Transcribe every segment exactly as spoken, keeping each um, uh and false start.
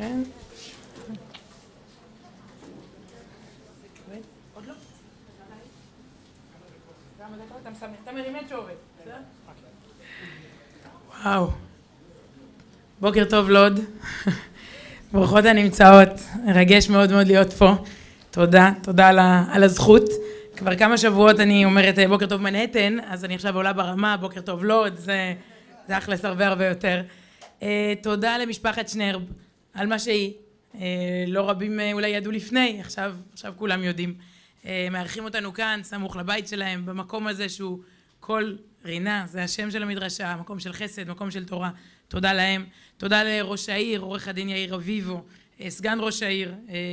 כן. וואו. בוקר טוב לוד. ברוכות הנמצאות. מרגש מאוד מאוד להיות פה. תודה, תודה על, על הזכות. כבר כמה שבועות אני אומרת בוקר טוב מנהטן, אז אני עכשיו עולה ברמה, בוקר טוב לוד, זה, זה אכלס הרבה הרבה יותר. תודה למשפחת שנרב על מה שהיא. לא רבים אולי ידעו לפני, עכשיו, עכשיו כולם יודעים. מארחים אותנו כאן, סמוך לבית שלהם, במקום הזה שהוא כל רינה, זה השם של המדרשה, מקום של חסד, מקום של תורה. תודה להם. תודה לראש העיר, עורך הדין יאיר אביבו, סגן ראש העיר,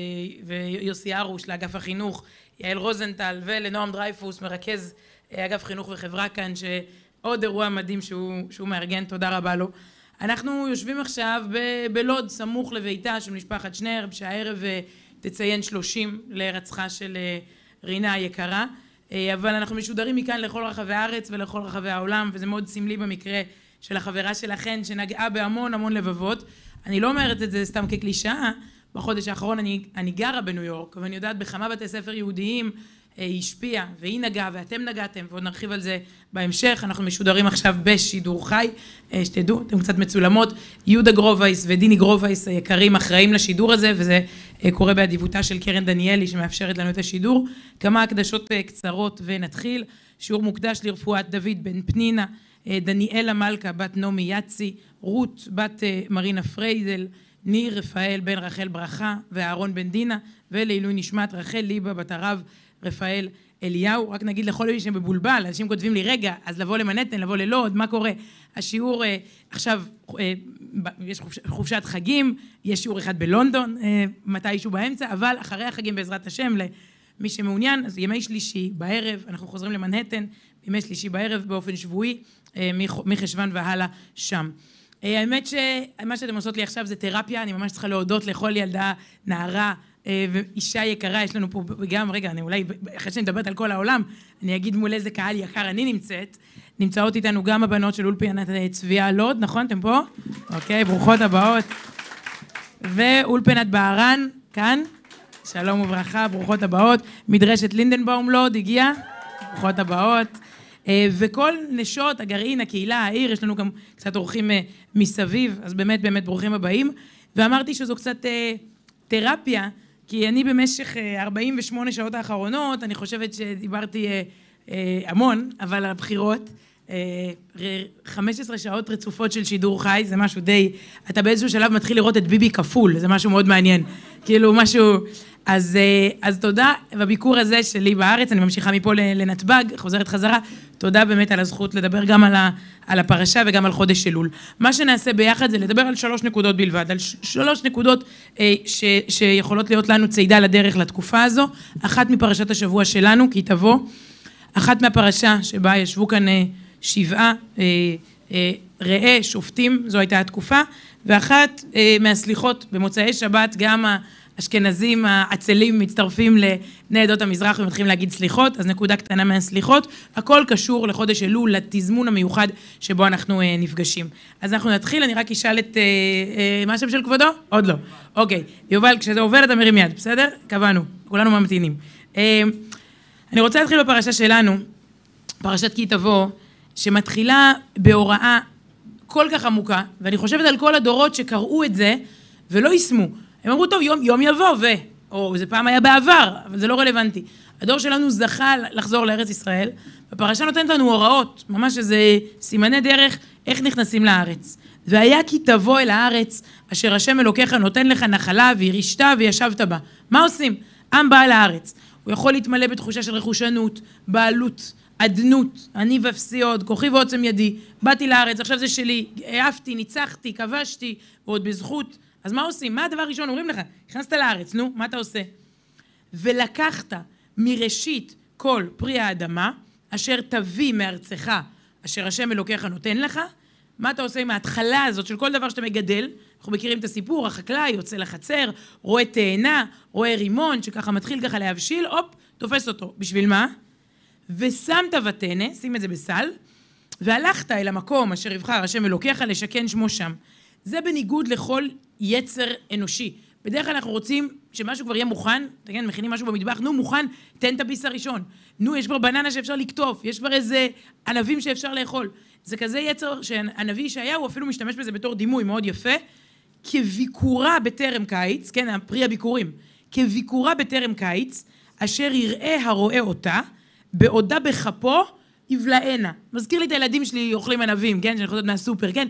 ויוסי ארוש לאגף החינוך, יעל רוזנטל, ולנועם דרייפוס, מרכז אגף חינוך וחברה כאן, שעוד אירוע מדהים שהוא, שהוא מארגן, תודה רבה לו. אנחנו יושבים עכשיו ב- בלוד, סמוך לביתה של משפחת שנרב, שהערב תציין שלושים להירצחה של רינה היקרה, אבל אנחנו משודרים מכאן לכל רחבי הארץ ולכל רחבי העולם, וזה מאוד סמלי במקרה של החברה שלכן שנגעה בהמון המון לבבות. אני לא אומרת את זה סתם כקלישאה, בחודש האחרון אני, אני גרה בניו יורק, ואני יודעת בכמה בתי ספר יהודיים היא השפיעה, והיא נגעה ואתם נגעתם, ועוד נרחיב על זה בהמשך. אנחנו משודרים עכשיו בשידור חי, שתדעו, אתם קצת מצולמות. יהודה גרובייס ודיני גרובייס היקרים אחראים לשידור הזה, וזה קורה באדיבותה של קרן דניאלי שמאפשרת לנו את השידור. כמה הקדשות קצרות ונתחיל. שיעור מוקדש לרפואת דוד בן פנינה, דניאלה מלכה בת נעמי יצי, רות בת מרינה פריידל, ניר רפאל בן רחל ברכה ואהרון בן דינה, ולעילוי נשמת רחל ליבה בת הרב רפאל אליהו. רק נגיד לכל מי שמבולבל, אנשים כותבים לי רגע, אז לבוא למנהטן, לבוא ללוד, מה קורה? השיעור עכשיו, יש חופשת חגים, יש שיעור אחד בלונדון, מתישהו באמצע, אבל אחרי החגים בעזרת השם, למי שמעוניין, אז ימי שלישי בערב, אנחנו חוזרים למנהטן, ימי שלישי בערב באופן שבועי, מחשוון והלאה שם. האמת שמה שאתם עושות לי עכשיו זה תרפיה, אני ממש צריכה להודות לכל ילדה, נערה ואישה יקרה. יש לנו פה גם, רגע, אני אולי, אחרי שאני מדברת על כל העולם, אני אגיד מול איזה קהל יקר אני נמצאת. נמצאות איתנו גם הבנות של אולפנת צביה לוד, נכון? אתם פה? אוקיי, ברוכות הבאות. ואולפנת בהרן, כאן. שלום וברכה, ברוכות הבאות. מדרשת לינדנבאום לוד, הגיע. ברוכות הבאות. וכל נשות הגרעין, הקהילה, העיר, יש לנו גם קצת אורחים מסביב, אז באמת באמת ברוכים הבאים. ואמרתי שזו קצת תרפיה, כי אני במשך ארבעים ושמונה שעות האחרונות, אני חושבת שדיברתי המון, אבל על הבחירות, חמש עשרה שעות רצופות של שידור חי, זה משהו די, אתה באיזשהו שלב מתחיל לראות את ביבי כפול, זה משהו מאוד מעניין, כאילו משהו, אז, אז תודה, בביקור הזה שלי בארץ, אני ממשיכה מפה לנתב"ג, חוזרת חזרה, תודה באמת על הזכות לדבר גם על, ה, על הפרשה וגם על חודש אלול. מה שנעשה ביחד זה לדבר על שלוש נקודות בלבד, על שלוש נקודות ש, שיכולות להיות לנו צעידה לדרך לתקופה הזו, אחת מפרשת השבוע שלנו, כי תבוא, אחת מהפרשה שבה ישבו כאן שבעה ראה שופטים, זו הייתה התקופה, ואחת מהסליחות במוצאי שבת, גם האשכנזים העצלים מצטרפים לבני עדות המזרח ומתחילים להגיד סליחות, אז נקודה קטנה מהסליחות, הכל קשור לחודש אלול, לתזמון המיוחד שבו אנחנו נפגשים. אז אנחנו נתחיל, אני רק אשאל את, מה השם של כבודו? עוד לא. אוקיי, יובל, כשזה עובר אתה מרים יד, בסדר? קבענו, כולנו ממתינים. אני רוצה להתחיל בפרשה שלנו, פרשת כי תבוא, שמתחילה בהוראה כל כך עמוקה, ואני חושבת על כל הדורות שקראו את זה ולא יישמו. הם אמרו, טוב, יום, יום יבוא, ו... או זה פעם היה בעבר, אבל זה לא רלוונטי. הדור שלנו זכה לחזור לארץ ישראל, והפרשה נותנת לנו הוראות, ממש איזה סימני דרך, איך נכנסים לארץ. והיה כי תבוא אל הארץ, אשר השם אלוקיך נותן לך נחלה, וירשת וישבת בה. מה עושים? עם בא אל הארץ. הוא יכול להתמלא בתחושה של רכושנות, בעלות, עדנות, אני ואפסי עוד, כוחי ועוצם ידי, באתי לארץ, עכשיו זה שלי, העפתי, ניצחתי, כבשתי, ועוד בזכות. אז מה עושים? מה הדבר הראשון? אומרים לך, נכנסת לארץ, נו, מה אתה עושה? ולקחת מראשית כל פרי האדמה, אשר תביא מארצך, אשר השם אלוקיך נותן לך, מה אתה עושה עם ההתחלה הזאת של כל דבר שאתה מגדל? אנחנו מכירים את הסיפור, החקלאי יוצא לחצר, רואה תאנה, רואה רימון, שככה מתחיל ככה להבשיל, הופ, תופס אותו. בשביל מה? ושמת ותנה, שים את זה בסל, והלכת אל המקום אשר יבחר השם אלוקיך לשכן שמו שם. זה בניגוד לכל יצר אנושי. בדרך כלל אנחנו רוצים שמשהו כבר יהיה מוכן, תגיד, מכינים משהו במטבח, נו, מוכן, תן את הביס הראשון. נו, יש כבר בננה שאפשר לקטוף, יש כבר איזה ענבים שאפשר לאכול. זה כזה יצר שהנביא ישעיהו הוא אפילו משתמש בזה בתור דימוי מאוד יפה, כביקורה בטרם קיץ, כן, פרי הביקורים, כביקורה בטרם קיץ, אשר יראה הרואה אותה, בעודה בכפו, יבלענה. מזכיר לי את הילדים שלי אוכלים ענבים, כן, שאני חוזרת מהסופר, כן?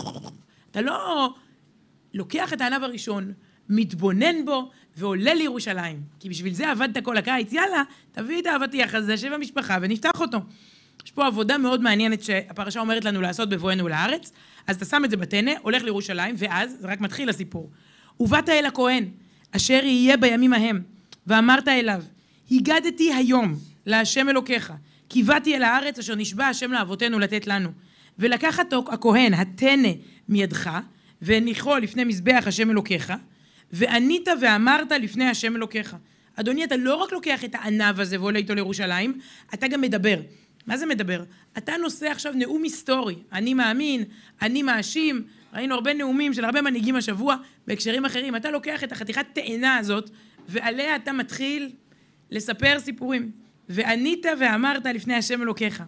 אתה לא לוקח את הענב הראשון, מתבונן בו ועולה לירושלים. כי בשביל זה עבדת כל הקיץ, יאללה, תביא את האבטיח הזה, שב במשפחה ונפתח אותו. יש פה עבודה מאוד מעניינת שהפרשה אומרת לנו לעשות בבואנו לארץ, אז אתה שם את זה בטנא, הולך לירושלים, ואז, זה רק מתחיל הסיפור. ובאת אל הכהן, אשר יהיה בימים ההם, ואמרת אליו, הגדתי היום להשם אלוקיך, כי באתי אל הארץ אשר נשבע השם לאבותינו לתת לנו. ולקח הכהן, הטנא מידך, והניחו לפני מזבח השם אלוקיך, וענית ואמרת לפני השם אלוקיך. אדוני, אתה לא רק לוקח את הענב הזה ועולה איתו לירושלים, אתה גם מדבר. מה זה מדבר? אתה נושא עכשיו נאום היסטורי. אני מאמין, אני מאשים. ראינו הרבה נאומים של הרבה מנהיגים השבוע בהקשרים אחרים. אתה לוקח את החתיכת תאנה הזאת, ועליה אתה מתחיל לספר סיפורים. וענית ואמרת לפני השם אלוקיך.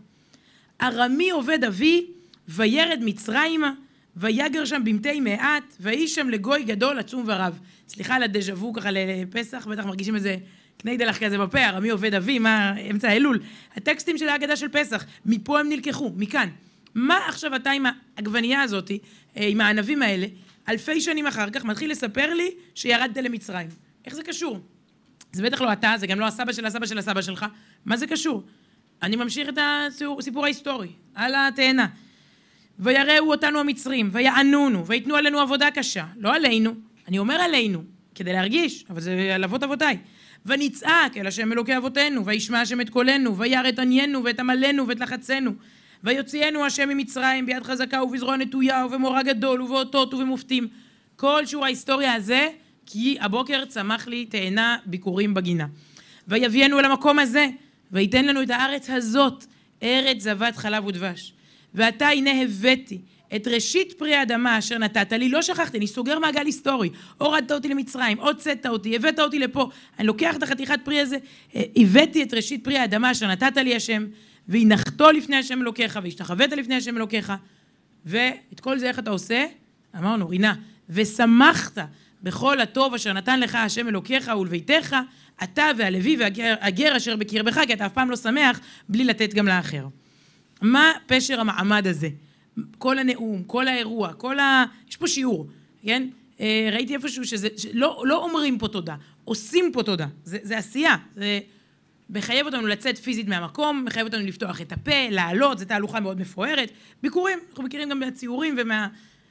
ארמי עובד אבי, וירד מצרימה, ויגר שם במתי מעט, ואיש שם לגוי גדול עצום ורב. סליחה על הדז'אבו ככה לפסח, בטח מרגישים איזה קני דלח כזה בפה, ארמי עובד אבי, מה, אמצע אלול. הטקסטים של ההגדה של פסח, מפה הם נלקחו, מכאן. מה עכשיו אתה עם העגבנייה הזאת, עם הענבים האלה, אלפי שנים אחר כך, מתחיל לספר לי שירדת למצרים. איך זה קשור? זה בטח לא אתה, זה גם לא הסבא של הסבא של הסבא שלך. מה זה קשור? אני ממשיך את הסיפור ההיסטורי, על התאנה. ויראו אותנו המצרים, ויענונו, ויתנו עלינו עבודה קשה. לא עלינו, אני אומר עלינו, כדי להרגיש, אבל זה על אבות אבותיי. ונצעק אל השם אלוקי אבותינו, וישמע השם את קולנו, וירא את עניינו ואת עמלנו ואת לחצנו. ויוציאנו השם ממצרים ביד חזקה ובזרוע נטויה ובמורא גדול ובאותות ובמופתים. כל שיעור ההיסטוריה הזה, כי הבוקר צמח לי תאנה ביקורים בגינה. ויביאנו אל המקום הזה, וייתן לנו את הארץ הזאת, ארץ זבת חלב ודבש. ואתה הנה הבאתי את ראשית פרי האדמה אשר נתת לי, לא שכחתי, אני סוגר מעגל היסטורי, הורדת אותי למצרים, הוצאת אותי, הבאת אותי לפה, אני לוקח את החתיכת פרי הזה, הבאתי את ראשית פרי האדמה אשר נתת לי השם, והנחתו לפני השם אלוקיך, והשתחווית לפני השם אלוקיך, ואת כל זה איך אתה עושה? אמרנו, רינה, ושמחת בכל הטוב אשר נתן לך השם אלוקיך ולביתך, אתה והלוי והגר אשר בקרבך, כי אתה אף פעם לא שמח בלי לתת גם לאחר. מה פשר המעמד הזה? כל הנאום, כל האירוע, כל ה... יש פה שיעור, כן? ראיתי איפשהו שזה... לא, לא אומרים פה תודה, עושים פה תודה. זה, זה עשייה. זה מחייב אותנו לצאת פיזית מהמקום, מחייב אותנו לפתוח את הפה, לעלות, זו תהלוכה מאוד מפוארת. ביקורים, אנחנו מכירים גם מהציורים ומה...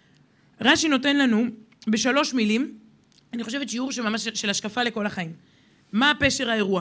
רש"י נותן לנו בשלוש מילים, אני חושבת שיעור שממש של השקפה לכל החיים. מה פשר האירוע?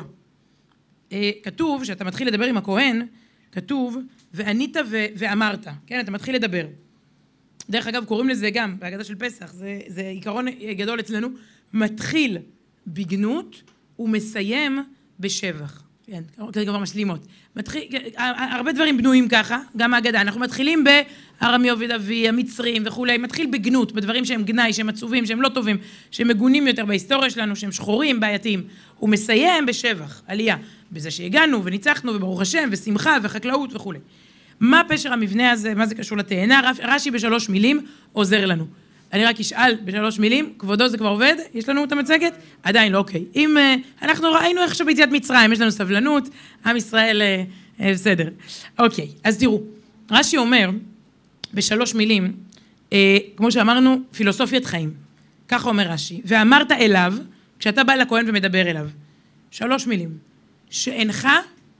כתוב, שאתה מתחיל לדבר עם הכהן, כתוב, וענית ו- ואמרת, כן, אתה מתחיל לדבר. דרך אגב, קוראים לזה גם, בהגדה של פסח, זה, זה עיקרון גדול אצלנו, מתחיל בגנות ומסיים בשבח. כן, כזה כבר משלימות. מתחיל, הרבה דברים בנויים ככה, גם ההגדה. אנחנו מתחילים בארמי עובד אבי, המצרים וכולי, מתחיל בגנות, בדברים שהם גנאי, שהם עצובים, שהם לא טובים, שהם מגונים יותר בהיסטוריה שלנו, שהם שחורים, בעייתיים. הוא מסיים בשבח, עלייה, בזה שהגענו וניצחנו וברוך השם ושמחה וחקלאות וכולי. מה פשר המבנה הזה, מה זה קשור לתאנה? רש"י בשלוש מילים עוזר לנו. אני רק אשאל בשלוש מילים, כבודו זה כבר עובד? יש לנו את המצגת? עדיין לא, אוקיי. אם אנחנו ראינו איך שביציאת מצרים, יש לנו סבלנות, עם ישראל בסדר. אוקיי, אז תראו, רש"י אומר בשלוש מילים, כמו שאמרנו, פילוסופיית חיים. ככה אומר רש"י, ואמרת אליו, כשאתה בא לכהן ומדבר אליו, שלוש מילים, שאינך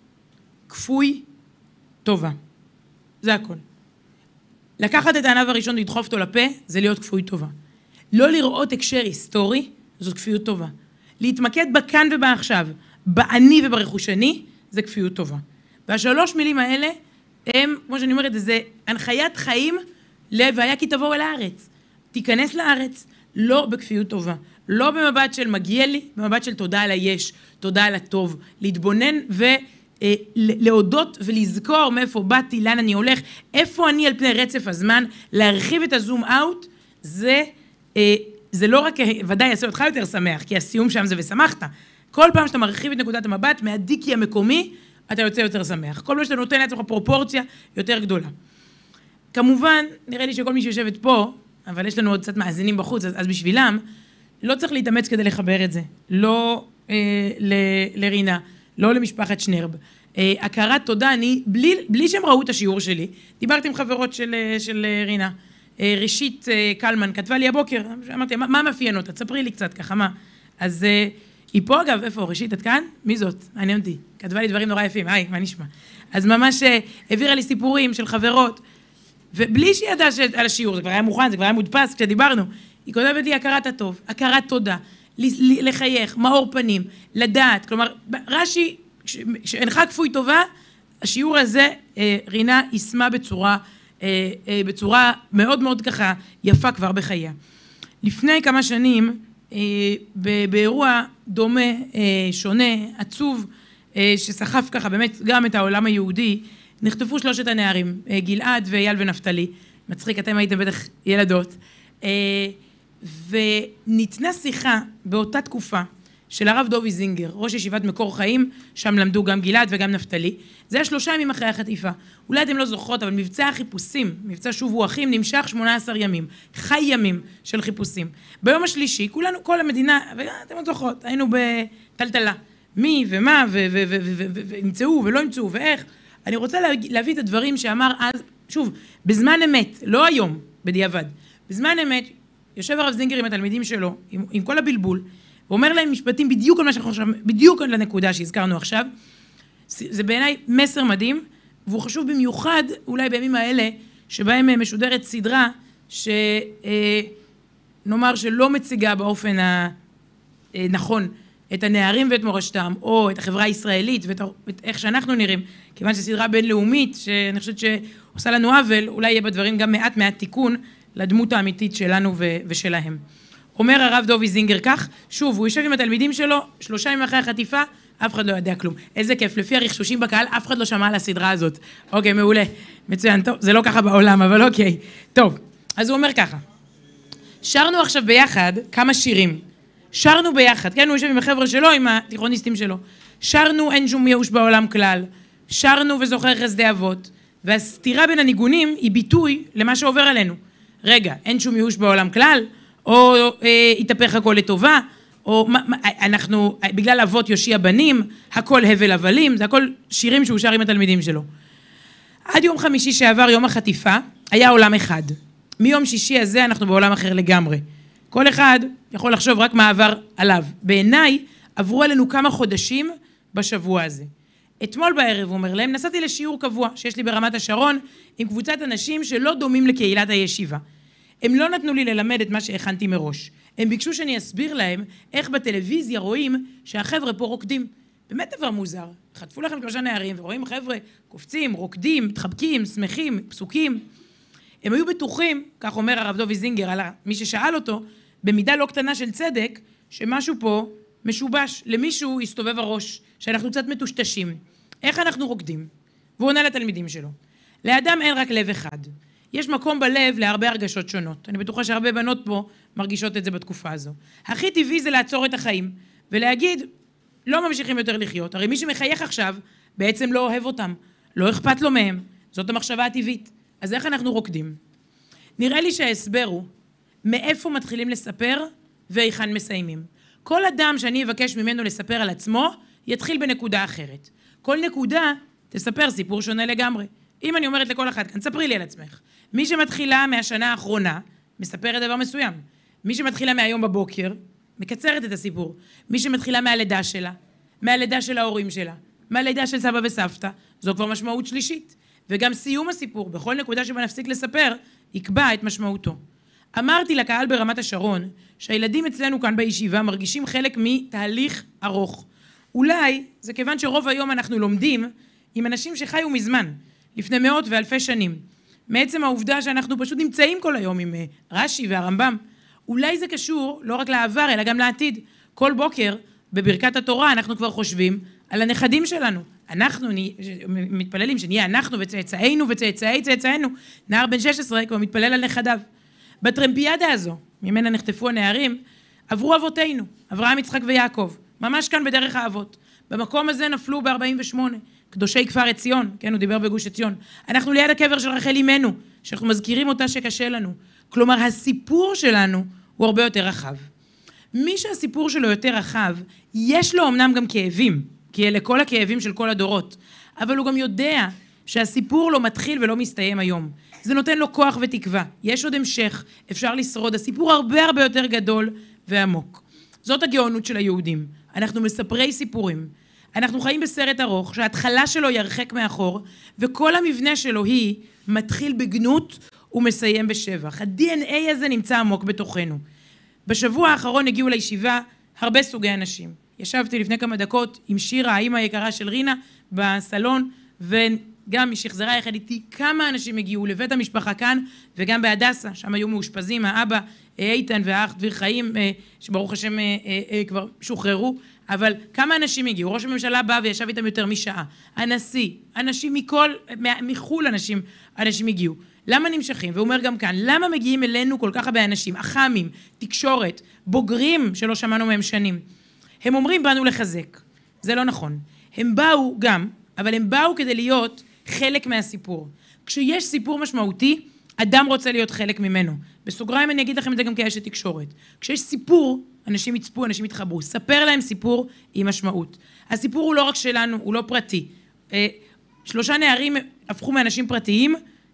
כפוי טובה. זה הכל. לקחת את הענב הראשון ולדחוף אותו לפה, זה להיות כפוי טובה. לא לראות הקשר היסטורי, זאת כפיות טובה. להתמקד בכאן ובעכשיו, בעני וברכושני, זה כפיות טובה. והשלוש מילים האלה, הם, כמו שאני אומרת, זה הנחיית חיים ל"והיה כי תבואו אל הארץ". תיכנס לארץ, לא בכפיות טובה. לא במבט של מגיע לי, במבט של תודה על היש, תודה על הטוב. להתבונן ו... להודות ולזכור מאיפה באתי, לאן אני הולך, איפה אני על פני רצף הזמן, להרחיב את הזום אאוט, זה, זה לא רק, ודאי יעשה אותך יותר שמח, כי הסיום שם זה ושמחת. כל פעם שאתה מרחיב את נקודת המבט מהדיקי המקומי, אתה יוצא יותר שמח. כל פעם שאתה נותן לעצמך פרופורציה יותר גדולה. כמובן, נראה לי שכל מי שיושבת פה, אבל יש לנו עוד קצת מאזינים בחוץ, אז, אז בשבילם, לא צריך להתאמץ כדי לחבר את זה. לא אה, ל, לרינה, לא למשפחת שנרב. אה, הכרת תודה, אני, בלי, בלי שהם ראו את השיעור שלי, דיברתי עם חברות של, של רינה. אה, ראשית אה, קלמן כתבה לי הבוקר, אמרתי, מה, מה מאפיין אותה? תספרי לי קצת ככה, מה? אז אה, היא פה אגב, איפה? ראשית, את כאן? מי זאת? מעניין אותי. כתבה לי דברים נורא יפים, היי, מה נשמע? אז ממש אה, העבירה לי סיפורים של חברות, ובלי שהיא ידעה על השיעור, זה כבר היה מוכן, זה כבר היה מודפס כשדיברנו, היא כותבת לי הכרת הטוב, הכרת תודה, לחייך, מאור פנים, לדעת, כלומר, רש"י, כשאינך כפוי טובה, השיעור הזה, רינה יישמה בצורה, בצורה מאוד מאוד ככה יפה כבר בחייה. לפני כמה שנים, באירוע דומה, שונה, עצוב, שסחף ככה באמת גם את העולם היהודי, נחטפו שלושת הנערים, גלעד ואייל ונפתלי, מצחיק, אתם הייתם בטח ילדות, וניתנה שיחה באותה תקופה של הרב דובי זינגר, ראש ישיבת מקור חיים, שם למדו גם גלעד וגם נפתלי, זה היה שלושה ימים אחרי החטיפה, אולי אתם לא זוכרות, אבל מבצע החיפושים, מבצע שובו אחים, נמשך שמונה עשר ימים, חי ימים של חיפושים. ביום השלישי, כולנו, כל המדינה, ואתם עוד זוכרות, היינו בטלטלה, מי ומה, וימצאו ולא ימצאו, ואיך, אני רוצה להביא את הדברים שאמר אז, שוב, בזמן אמת, לא היום, בדיעבד, בזמן אמת, יושב הרב זינגר עם התלמידים שלו, עם, עם כל הבלבול, ואומר להם משפטים בדיוק על מה שאנחנו חושבים, בדיוק על הנקודה שהזכרנו עכשיו, זה בעיניי מסר מדהים, והוא חשוב במיוחד, אולי בימים האלה, שבהם משודרת סדרה, שנאמר שלא מציגה באופן הנכון, את הנערים ואת מורשתם, או את החברה הישראלית, ואת איך שאנחנו נראים, כיוון שסדרה בינלאומית, שאני חושבת שעושה לנו עוול, אולי יהיה בדברים גם מעט מעט תיקון, לדמות האמיתית שלנו ו- ושלהם. אומר הרב דובי זינגר כך, שוב, הוא יושב עם התלמידים שלו, שלושה ימים אחרי החטיפה, אף אחד לא יודע כלום. איזה כיף, לפי הרכשושים בקהל, אף אחד לא שמע על הסדרה הזאת. אוקיי, מעולה, מצוין, טוב, זה לא ככה בעולם, אבל אוקיי. טוב, אז הוא אומר ככה, שרנו עכשיו ביחד כמה שירים, שרנו ביחד, כן, הוא יושב עם החבר'ה שלו, עם התיכוניסטים שלו. שרנו אין שום ייאוש בעולם כלל, שרנו וזוכר חסדי אבות, והסתירה בין הניגונים היא ביטוי למה שעובר עלינו. רגע, אין שום ייאוש בעולם כלל, או אה, התהפך הכל לטובה, או מה, אנחנו, בגלל אבות יושיע בנים, הכל הבל הבלים, זה הכל שירים שהוא שר עם התלמידים שלו. עד יום חמישי שעבר, יום החטיפה, היה עולם אחד. מיום שישי הזה אנחנו בעולם אחר לגמרי. כל אחד יכול לחשוב רק מה עבר עליו. בעיניי עברו עלינו כמה חודשים בשבוע הזה. אתמול בערב, הוא אומר להם, נסעתי לשיעור קבוע שיש לי ברמת השרון עם קבוצת אנשים שלא דומים לקהילת הישיבה. הם לא נתנו לי ללמד את מה שהכנתי מראש. הם ביקשו שאני אסביר להם איך בטלוויזיה רואים שהחבר'ה פה רוקדים. באמת דבר מוזר. חטפו לכם שלושה נערים ורואים חבר'ה קופצים, רוקדים, מתחבקים, שמחים, פסוקים. הם היו בטוחים, כך אומר הרב דובי זינגר, על מי ששאל אותו, במידה לא קטנה של צדק, שמשהו פה משובש, למישהו הסתובב הראש, שאנחנו קצת מטושטשים. איך אנחנו רוקדים? והוא עונה לתלמידים שלו. לאדם אין רק לב אחד. יש מקום בלב להרבה הרגשות שונות. אני בטוחה שהרבה בנות פה מרגישות את זה בתקופה הזו. הכי טבעי זה לעצור את החיים, ולהגיד, לא ממשיכים יותר לחיות. הרי מי שמחייך עכשיו, בעצם לא אוהב אותם. לא אכפת לו מהם. זאת המחשבה הטבעית. אז איך אנחנו רוקדים? נראה לי שההסבר הוא, מאיפה מתחילים לספר והיכן מסיימים. כל אדם שאני אבקש ממנו לספר על עצמו, יתחיל בנקודה אחרת. כל נקודה תספר סיפור שונה לגמרי. אם אני אומרת לכל אחד כאן, ספרי לי על עצמך. מי שמתחילה מהשנה האחרונה, מספרת דבר מסוים. מי שמתחילה מהיום בבוקר, מקצרת את הסיפור. מי שמתחילה מהלידה שלה, מהלידה של ההורים שלה, מהלידה של סבא וסבתא, זו כבר משמעות שלישית. וגם סיום הסיפור, בכל נקודה שבה נפסיק לספר, יקבע את משמעותו. אמרתי לקהל ברמת השרון, שהילדים אצלנו כאן בישיבה מרגישים חלק מתהליך ארוך. אולי זה כיוון שרוב היום אנחנו לומדים עם אנשים שחיו מזמן, לפני מאות ואלפי שנים. מעצם העובדה שאנחנו פשוט נמצאים כל היום עם רש"י והרמב"ם. אולי זה קשור לא רק לעבר, אלא גם לעתיד. כל בוקר, בברכת התורה, אנחנו כבר חושבים על הנכדים שלנו. אנחנו מתפללים שנהיה אנחנו וצאצאינו וצאצאי צאצאינו. נער בן שש עשרה כבר מתפלל על נכדיו. בטרמפיאדה הזו, ממנה נחטפו הנערים, עברו אבותינו, אברהם, יצחק ויעקב, ממש כאן בדרך האבות. במקום הזה נפלו ב-ארבעים ושמונה, קדושי כפר עציון, כן, הוא דיבר בגוש עציון. אנחנו ליד הקבר של רחל אימנו, שאנחנו מזכירים אותה שקשה לנו. כלומר, הסיפור שלנו הוא הרבה יותר רחב. מי שהסיפור שלו יותר רחב, יש לו אמנם גם כאבים, כי אלה כל הכאבים של כל הדורות, אבל הוא גם יודע שהסיפור לא מתחיל ולא מסתיים היום. זה נותן לו כוח ותקווה. יש עוד המשך, אפשר לשרוד. הסיפור הרבה הרבה יותר גדול ועמוק. זאת הגאונות של היהודים. אנחנו מספרי סיפורים. אנחנו חיים בסרט ארוך, שההתחלה שלו ירחק מאחור, וכל המבנה שלו היא מתחיל בגנות ומסיים בשבח. ה-די אן איי הזה נמצא עמוק בתוכנו. בשבוע האחרון הגיעו לישיבה הרבה סוגי אנשים. ישבתי לפני כמה דקות עם שירה, האמא היקרה של רינה, בסלון, וגם מי שחזרה יחד איתי כמה אנשים הגיעו לבית המשפחה כאן, וגם בהדסה, שם היו מאושפזים, האבא איתן והאח דביר חיים, שברוך השם כבר שוחררו, אבל כמה אנשים הגיעו, ראש הממשלה בא וישב איתם יותר משעה, הנשיא, אנשים מכל, מחול אנשים, אנשים הגיעו. למה נמשכים? והוא אומר גם כאן, למה מגיעים אלינו כל כך הרבה אנשים, אח"מים, תקשורת, בוגרים שלא שמענו מהם שנים? הם אומרים באנו לחזק, זה לא נכון. הם באו גם, אבל הם באו כדי להיות חלק מהסיפור. כשיש סיפור משמעותי, אדם רוצה להיות חלק ממנו. בסוגריים אני אגיד לכם את זה גם כאשת תקשורת. כשיש סיפור, אנשים יצפו, אנשים יתחברו. ספר להם סיפור עם משמעות. הסיפור הוא לא רק שלנו, הוא לא פרטי. שלושה נערים הפכו מאנשים פרטיים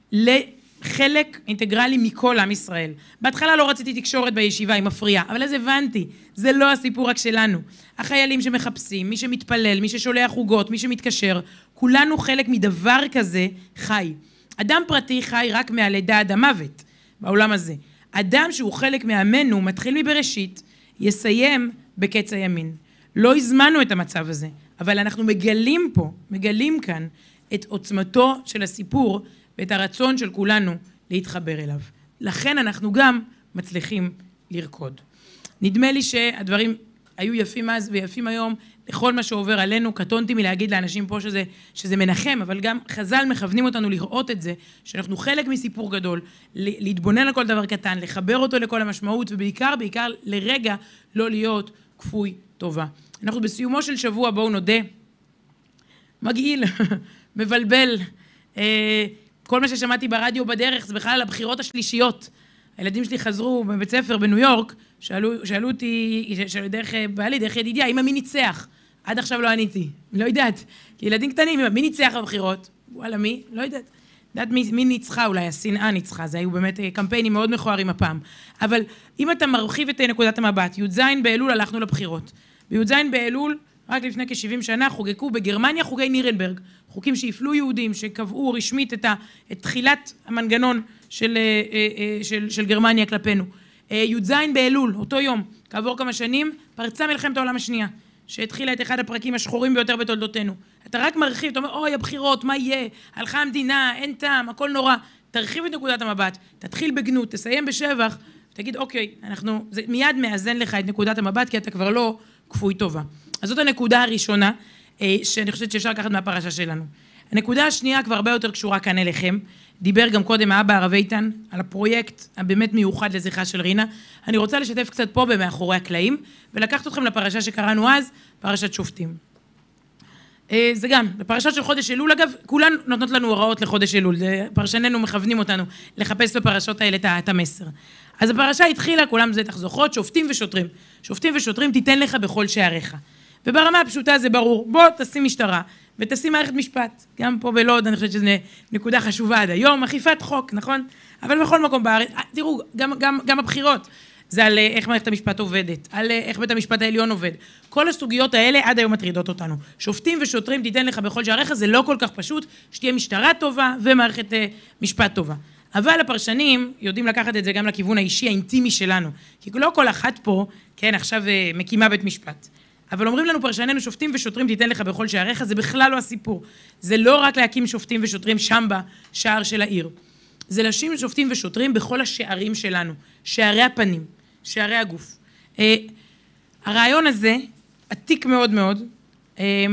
לחלק אינטגרלי מכל עם ישראל. בהתחלה לא רציתי תקשורת בישיבה, היא מפריעה, אבל אז הבנתי, זה לא הסיפור רק שלנו. החיילים שמחפשים, מי שמתפלל, מי ששולח חוגות, מי שמתקשר, כולנו חלק מדבר כזה חי. אדם פרטי חי רק מהלידה עד המוות בעולם הזה. אדם שהוא חלק מעמנו, מתחיל מבראשית, יסיים בקץ הימין. לא הזמנו את המצב הזה, אבל אנחנו מגלים פה, מגלים כאן, את עוצמתו של הסיפור, ואת הרצון של כולנו להתחבר אליו. לכן אנחנו גם מצליחים לרקוד. נדמה לי שהדברים היו יפים אז ויפים היום, לכל מה שעובר עלינו, קטונתי מלהגיד לאנשים פה שזה, שזה מנחם, אבל גם חז"ל מכוונים אותנו לראות את זה, שאנחנו חלק מסיפור גדול, להתבונן על כל דבר קטן, לחבר אותו לכל המשמעות, ובעיקר, בעיקר לרגע לא להיות כפוי טובה. אנחנו בסיומו של שבוע, בואו נודה, מגעיל, מבלבל, כל מה ששמעתי ברדיו בדרך, זה בכלל הבחירות השלישיות. הילדים שלי חזרו בבית ספר בניו יורק, שאלו, שאלו אותי, דרך בעלי, דרך ידידיה, אמא, מי ניצח? עד עכשיו לא עניתי, לא יודעת. כי ילדים קטנים, אמא, מי ניצח בבחירות? וואלה, מי? לא יודעת. יודעת מי, מי ניצחה? אולי השנאה ניצחה, זה היו באמת קמפיינים מאוד מכוערים הפעם. אבל אם אתה מרחיב את נקודת המבט, י"ז באלול הלכנו לבחירות. בי"ז באלול, רק לפני כ-שבעים שנה, חוגגו בגרמניה חוגי נירנברג, חוקים שהפלו יהודים, שקבעו רשמית את, ה, את תחילת המנגנון של, של, של גרמניה כלפינו. י"ז באלול, אותו יום, כעבור כמה שנים, פרצה מלחמת העולם השנייה, שהתחילה את אחד הפרקים השחורים ביותר בתולדותינו. אתה רק מרחיב, אתה אומר, אוי, הבחירות, מה יהיה? הלכה המדינה, אין טעם, הכל נורא. תרחיב את נקודת המבט, תתחיל בגנות, תסיים בשבח, ותגיד, אוקיי, אנחנו, זה מיד מאזן לך את נקודת המבט, כי אתה כבר לא כפוי טובה. אז זאת הנקודה הראשונה, שאני חושבת שאפשר לקחת מהפרשה שלנו. הנקודה השנייה כבר הרבה יותר קשורה כאן אליכם. דיבר גם קודם האבא הרב איתן על הפרויקט הבאמת מיוחד לזכרה של רינה. אני רוצה לשתף קצת פה במאחורי הקלעים, ולקחת אתכם לפרשה שקראנו אז, פרשת שופטים. זה גם, בפרשת של חודש אלול, אגב, כולן נותנות לנו הוראות לחודש אלול, פרשננו מכוונים אותנו לחפש בפרשות האלה את המסר. אז הפרשה התחילה, כולם זה תחזוכות, שופטים ושוטרים. שופטים ושוטרים תיתן לך בכל שעריך. וברמה הפשוטה זה ברור, בוא תשים משטרה ותשים מערכת משפט. גם פה בלוד, אני חושבת שזו נקודה חשובה עד היום, אכיפת חוק, נכון? אבל בכל מקום בארץ, תראו, גם, גם, גם הבחירות, זה על איך מערכת המשפט עובדת, על איך בית המשפט העליון עובד. כל הסוגיות האלה עד היום מטרידות אותנו. שופטים ושוטרים תיתן לך בכל שעריך, זה לא כל כך פשוט, שתהיה משטרה טובה ומערכת אה, משפט טובה. אבל הפרשנים יודעים לקחת את זה גם לכיוון האישי, האינטימי שלנו. כי לא כל אחת פה, כן, עכשיו אה, מקימה בית משפט. אבל אומרים לנו פרשננו, שופטים ושוטרים תיתן לך בכל שעריך, זה בכלל לא הסיפור. זה לא רק להקים שופטים ושוטרים שם בשער של העיר. זה לשים שופטים ושוטרים בכל השערים שלנו, שערי הפנים, שערי הגוף. אה, הרעיון הזה, עתיק מאוד מאוד, אה,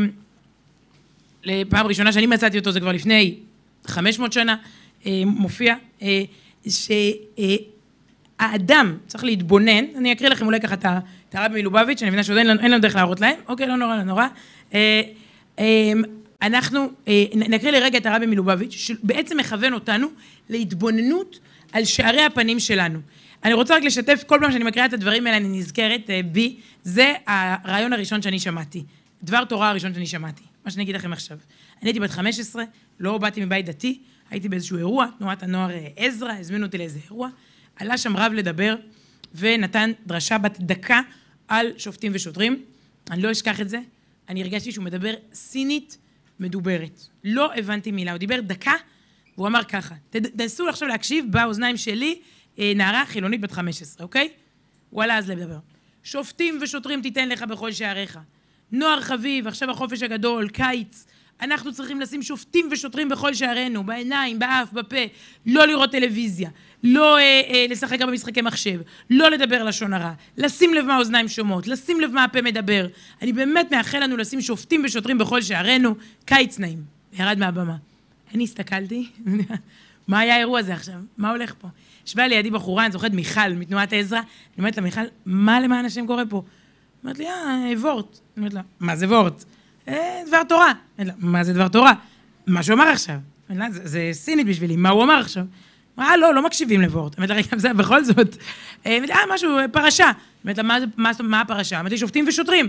לפעם ראשונה שאני מצאתי אותו, זה כבר לפני חמש מאות שנה, אה, מופיע, אה, האדם צריך להתבונן, אני אקריא לכם אולי ככה את הרבי מלובביץ', אני מבינה שעוד אין לנו דרך להראות להם, אוקיי, לא נורא, לא נורא. אנחנו נקריא לרגע את הרבי מלובביץ', שבעצם מכוון אותנו להתבוננות על שערי הפנים שלנו. אני רוצה רק לשתף, כל פעם שאני מקריאה את הדברים האלה, אני נזכרת בי, זה הרעיון הראשון שאני שמעתי, דבר תורה הראשון שאני שמעתי, מה שאני אגיד לכם עכשיו. אני הייתי בת חמש עשרה, לא באתי מבית דתי, הייתי באיזשהו אירוע, תנועת הנוער עזרא, הזמינו אותי לאיזה אירוע, עלה שם רב לדבר, ונתן דרשה בת דקה על שופטים ושוטרים, אני לא אשכח את זה, אני הרגשתי שהוא מדבר סינית מדוברת, לא הבנתי מילה, הוא דיבר דקה, והוא אמר ככה, תנסו עכשיו להקשיב באוזניים שלי, נערה חילונית בת חמש עשרה, אוקיי? הוא עלה אז לדבר. שופטים ושוטרים תיתן לך בכל שעריך. נוער חביב, עכשיו החופש הגדול, קיץ. אנחנו צריכים לשים שופטים ושוטרים בכל שערינו, בעיניים, באף, בפה. לא לראות טלוויזיה, לא אה, אה, לשחק במשחקי מחשב, לא לדבר לשון הרע, לשים לב מה האוזניים שומעות, לשים לב מה הפה מדבר. אני באמת מאחל לנו לשים שופטים ושוטרים בכל שערינו. קיץ נעים. ירד מהבמה. אני הסתכלתי, מה היה האירוע הזה עכשיו? מה הולך פה? שבא לידי בחורה, אני זוכרת מיכל מתנועת עזרא, אני אומרת לה, מיכל, מה למען השם קורה פה? אומרת לי, אה, וורט. אני אומרת לה, מה זה וורט? אה, דבר תורה. אני אומרת לה, מה זה דבר תורה? מה שהוא אמר עכשיו? אני אומרת לה, זה סינית בשבילי, מה הוא אמר עכשיו? אה, לא, לא מקשיבים לוורט. אני אומרת לה, זה בכל זאת. אה, משהו, פרשה. אני אומרת לה, מה הפרשה? אמרתי, שופטים ושוטרים.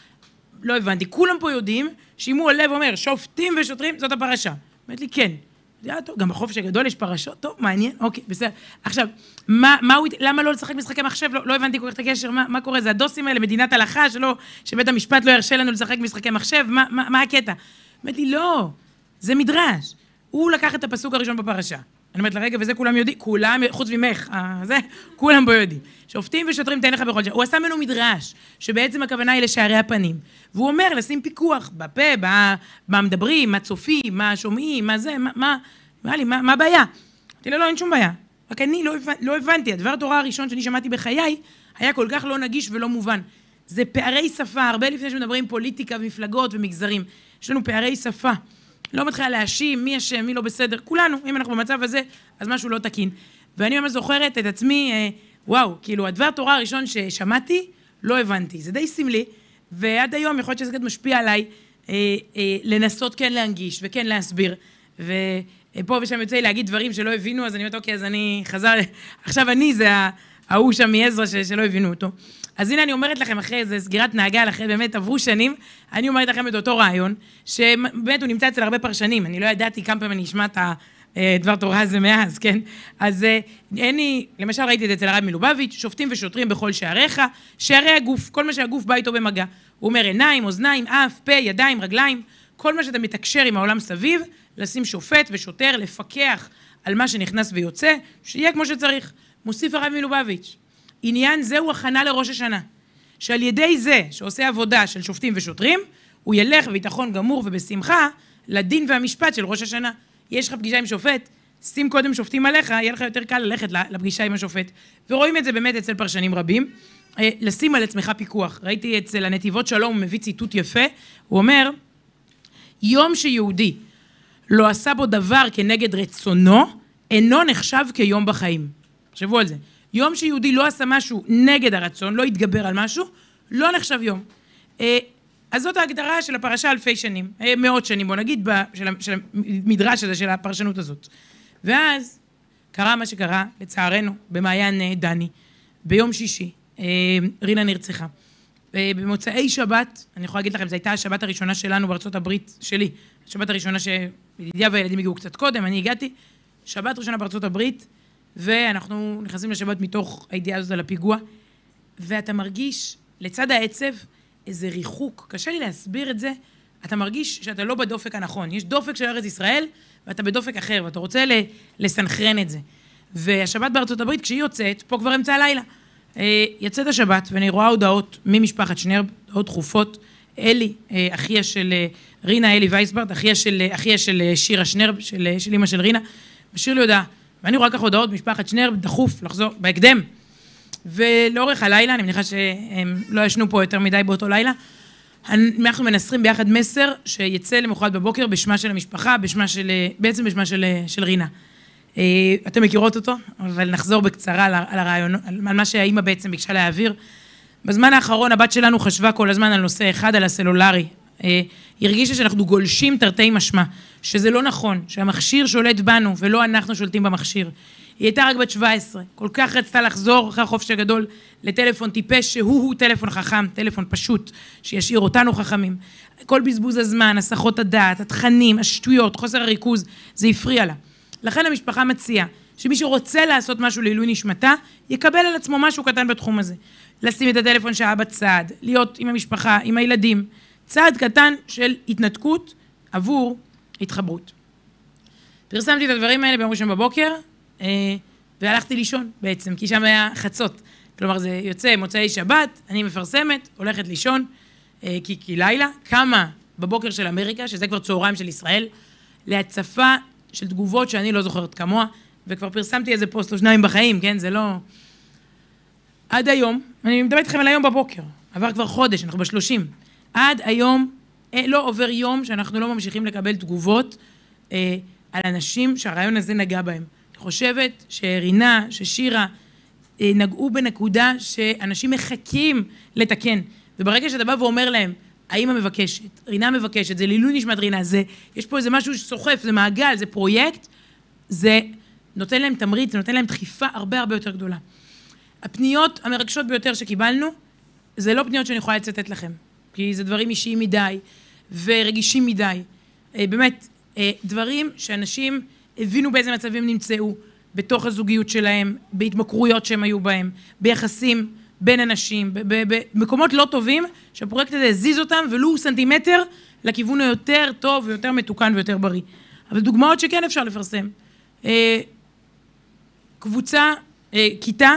לא הבנתי, כולם פה יודעים שאם הוא עולה ואומר, שופטים ושוטרים, זאת הפרשה. אומרת לי, כן. טוב, גם בחופש הגדול יש פרשות, טוב, מעניין, אוקיי, בסדר. עכשיו, מה, מה הוא, למה לא לשחק משחקי מחשב? לא, לא הבנתי כל כך את הקשר, מה, מה קורה? זה הדוסים האלה, מדינת הלכה, שלא, שבית המשפט לא ירשה לנו לשחק משחקי מחשב, מה, מה, מה הקטע? אומרת לי, לא, זה מדרש. הוא לקח את הפסוק הראשון בפרשה. אני אומרת לה, רגע, וזה כולם יודעים, כולם, חוץ ממך, זה, כולם בו יודעים. שופטים ושוטרים תן לך בכל שעה. הוא עשה ממנו מדרש, שבעצם הכוונה היא לשערי הפנים. והוא אומר, לשים פיקוח בפה, מה מדברים, מה צופים, מה שומעים, מה זה, מה, מה, מה, מה, מה הבעיה? אמרתי לו, לא, אין שום בעיה. רק אני לא, לא הבנתי, הדבר התורה הראשון שאני שמעתי בחיי, היה כל כך לא נגיש ולא מובן. זה פערי שפה, הרבה לפני שמדברים פוליטיקה ומפלגות ומגזרים. יש לנו פערי שפה. לא מתחילה להאשים, מי אשם, מי לא בסדר, כולנו, אם אנחנו במצב הזה, אז משהו לא תקין. ואני ממש זוכרת את עצמי, אה, וואו, כאילו, הדבר תורה הראשון ששמעתי, לא הבנתי. זה די סמלי, ועד היום יכול להיות שזה קצת משפיע עליי, אה, אה, לנסות כן להנגיש וכן להסביר. ופה ושם יוצא לי להגיד דברים שלא הבינו, אז אני אומרת, אוקיי, אז אני חזר, עכשיו אני זה ההוא שם מעזרא שלא הבינו אותו. אז הנה אני אומרת לכם, אחרי איזה סגירת מעגל, אחרי באמת עברו שנים, אני אומרת לכם את אותו רעיון, שבאמת הוא נמצא אצל הרבה פרשנים, אני לא ידעתי כמה פעמים אני אשמע את הדבר תורה הזה מאז, כן? אז אני, למשל ראיתי את זה אצל הרב מלובביץ', שופטים ושוטרים בכל שעריך, שערי הגוף, כל מה שהגוף בא איתו במגע. הוא אומר עיניים, אוזניים, אף, פה, ידיים, רגליים, כל מה שאתה מתקשר עם העולם סביב, לשים שופט ושוטר, לפקח על מה שנכנס ויוצא, שיהיה כמו שצריך. מוסיף הרב מלובביץ'. עניין זהו הכנה לראש השנה, שעל ידי זה שעושה עבודה של שופטים ושוטרים, הוא ילך בביטחון גמור ובשמחה לדין והמשפט של ראש השנה. יש לך פגישה עם שופט, שים קודם שופטים עליך, יהיה לך יותר קל ללכת לפגישה עם השופט. ורואים את זה באמת אצל פרשנים רבים, לשים על עצמך פיקוח. ראיתי אצל הנתיבות שלום, הוא מביא ציטוט יפה, הוא אומר, יום שיהודי לא עשה בו דבר כנגד רצונו, אינו נחשב כיום בחיים. תחשבו על זה. יום שיהודי לא עשה משהו נגד הרצון, לא התגבר על משהו, לא נחשב יום. אז זאת ההגדרה של הפרשה אלפי שנים, מאות שנים, בוא נגיד, של המדרש הזה, של הפרשנות הזאת. ואז קרה מה שקרה, לצערנו, במעיין דני, ביום שישי, רינה נרצחה. במוצאי שבת, אני יכולה להגיד לכם, זו הייתה השבת הראשונה שלנו בארצות הברית, שלי, השבת הראשונה שידידיה והילדים הגיעו קצת קודם, אני הגעתי, שבת ראשונה בארצות הברית, ואנחנו נכנסים לשבת מתוך הידיעה הזאת על הפיגוע, ואתה מרגיש, לצד העצב, איזה ריחוק, קשה לי להסביר את זה, אתה מרגיש שאתה לא בדופק הנכון, יש דופק של ארץ ישראל, ואתה בדופק אחר, ואתה רוצה לסנכרן את זה. והשבת בארצות הברית, כשהיא יוצאת, פה כבר אמצע הלילה, יצאת השבת, ואני רואה הודעות ממשפחת שנרב, הודעות דחופות, אלי, אחיה של רינה, אלי וייסברט, אחיה של, אחיה של שירה שנרב, של, של אמא של רינה, משאיר לי הודעה, ואני רואה כך הודעות, משפחת שנרב, דחוף, לחזור, בהקדם. ולאורך הלילה, אני מניחה שהם לא ישנו פה יותר מדי באותו לילה, אנחנו מנסרים ביחד מסר שיצא למחרת בבוקר בשמה של המשפחה, בשמה של, בעצם בשמה של, של רינה. אתם מכירות אותו, אבל נחזור בקצרה על הרעיון, על מה שהאימא בעצם ביקשה להעביר. בזמן האחרון הבת שלנו חשבה כל הזמן על נושא אחד, על הסלולרי. היא הרגישה שאנחנו גולשים תרתי משמע, שזה לא נכון, שהמכשיר שולט בנו ולא אנחנו שולטים במכשיר. היא הייתה רק בת שבע עשרה, כל כך רצתה לחזור אחרי החופש הגדול לטלפון טיפש, שהוא טלפון חכם, טלפון פשוט, שישאיר אותנו חכמים. כל בזבוז הזמן, הסחות הדעת, התכנים, השטויות, חוסר הריכוז, זה הפריע לה. לכן המשפחה מציעה שמי שרוצה לעשות משהו לעילוי נשמתה, יקבל על עצמו משהו קטן בתחום הזה. לשים את הטלפון שעה בצד, להיות עם המשפחה, עם הילדים, צעד קטן של התנתקות עבור התחברות. פרסמתי את הדברים האלה ביום ראשון בבוקר, והלכתי לישון בעצם, כי שם היה חצות. כלומר, זה יוצא מוצאי שבת, אני מפרסמת, הולכת לישון, כי, כי לילה, קמה בבוקר של אמריקה, שזה כבר צהריים של ישראל, להצפה של תגובות שאני לא זוכרת כמוה, וכבר פרסמתי איזה פוסט או שניים בחיים, כן? זה לא... עד היום, אני מדברת איתכם על היום בבוקר, עבר כבר חודש, אנחנו בשלושים. עד היום לא עובר יום שאנחנו לא ממשיכים לקבל תגובות אה, על אנשים שהרעיון הזה נגע בהם. אני חושבת שרינה, ששירה, אה, נגעו בנקודה שאנשים מחכים לתקן. וברגע שאתה בא ואומר להם, האמא מבקשת, רינה מבקשת, זה לעילוי נשמת רינה, זה, יש פה איזה משהו שסוחף, זה מעגל, זה פרויקט, זה נותן להם תמריץ, זה נותן להם דחיפה הרבה הרבה יותר גדולה. הפניות המרגשות ביותר שקיבלנו, זה לא פניות שאני יכולה לצטט לכם, כי זה דברים אישיים מדי ורגישים מדי. באמת, דברים שאנשים הבינו באיזה מצבים נמצאו, בתוך הזוגיות שלהם, בהתמכרויות שהם היו בהם, ביחסים בין אנשים, במקומות לא טובים, שהפרויקט הזה הזיז אותם, ולו סנטימטר לכיוון היותר טוב ויותר מתוקן ויותר בריא. אבל דוגמאות שכן אפשר לפרסם. קבוצה, כיתה,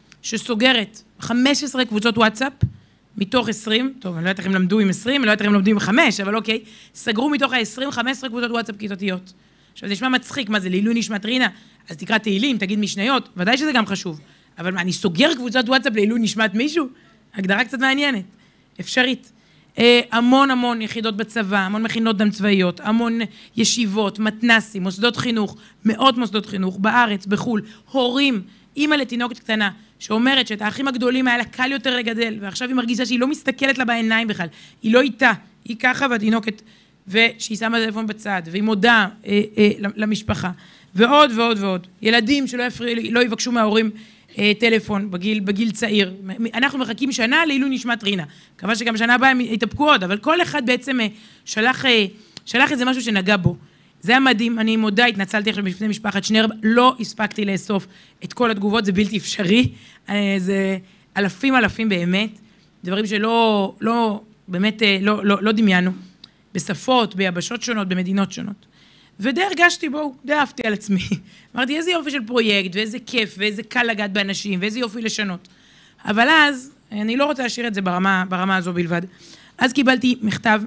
שסוגרת חמש עשרה קבוצות וואטסאפ, מתוך עשרים, טוב, אני לא יודעת איך הם למדו עם עשרים, אני לא יודעת איך הם לומדים עם חמש, אבל אוקיי, סגרו מתוך ה-עשרים, חמש עשרה קבוצות וואטסאפ כיתתיות. עכשיו, זה נשמע מצחיק, מה זה, לעילוי נשמת רינה? אז תקרא תהילים, תגיד משניות, ודאי שזה גם חשוב. אבל מה, אני סוגר קבוצות וואטסאפ לעילוי נשמת מישהו? הגדרה קצת מעניינת, אפשרית. אה, המון המון יחידות בצבא, המון מכינות דם צבאיות, המון ישיבות, מתנסים, מוסדות חינוך, מאות מוסדות חינוך, בארץ, בחול, הורים, אימא לתינוקת קטנה, שאומרת שאת האחים הגדולים היה לה קל יותר לגדל, ועכשיו היא מרגישה שהיא לא מסתכלת לה בעיניים בכלל, היא לא איתה, היא ככה והתינוקת, ושהיא שמה טלפון בצד, והיא מודה אה, אה, למשפחה, ועוד ועוד ועוד. ילדים שלא יפריעו, לא יבקשו מההורים אה, טלפון בגיל, בגיל צעיר. אנחנו מחכים שנה לעילוי נשמת רינה. מקווה שגם שנה הבאה הם יתאפקו עוד, אבל כל אחד בעצם אה, שלח, אה, שלח איזה משהו שנגע בו. זה היה מדהים, אני מודה, התנצלתי עכשיו בפני משפחת שנר, לא הספקתי לאסוף את כל התגובות, זה בלתי אפשרי, זה אלפים אלפים באמת, דברים שלא, לא, באמת לא, לא, לא דמיינו, בשפות, ביבשות שונות, במדינות שונות. ודי הרגשתי בו, די אהבתי על עצמי. אמרתי, איזה יופי של פרויקט, ואיזה כיף, ואיזה קל לגעת באנשים, ואיזה יופי לשנות. אבל אז, אני לא רוצה להשאיר את זה ברמה, ברמה הזו בלבד. אז קיבלתי מכתב,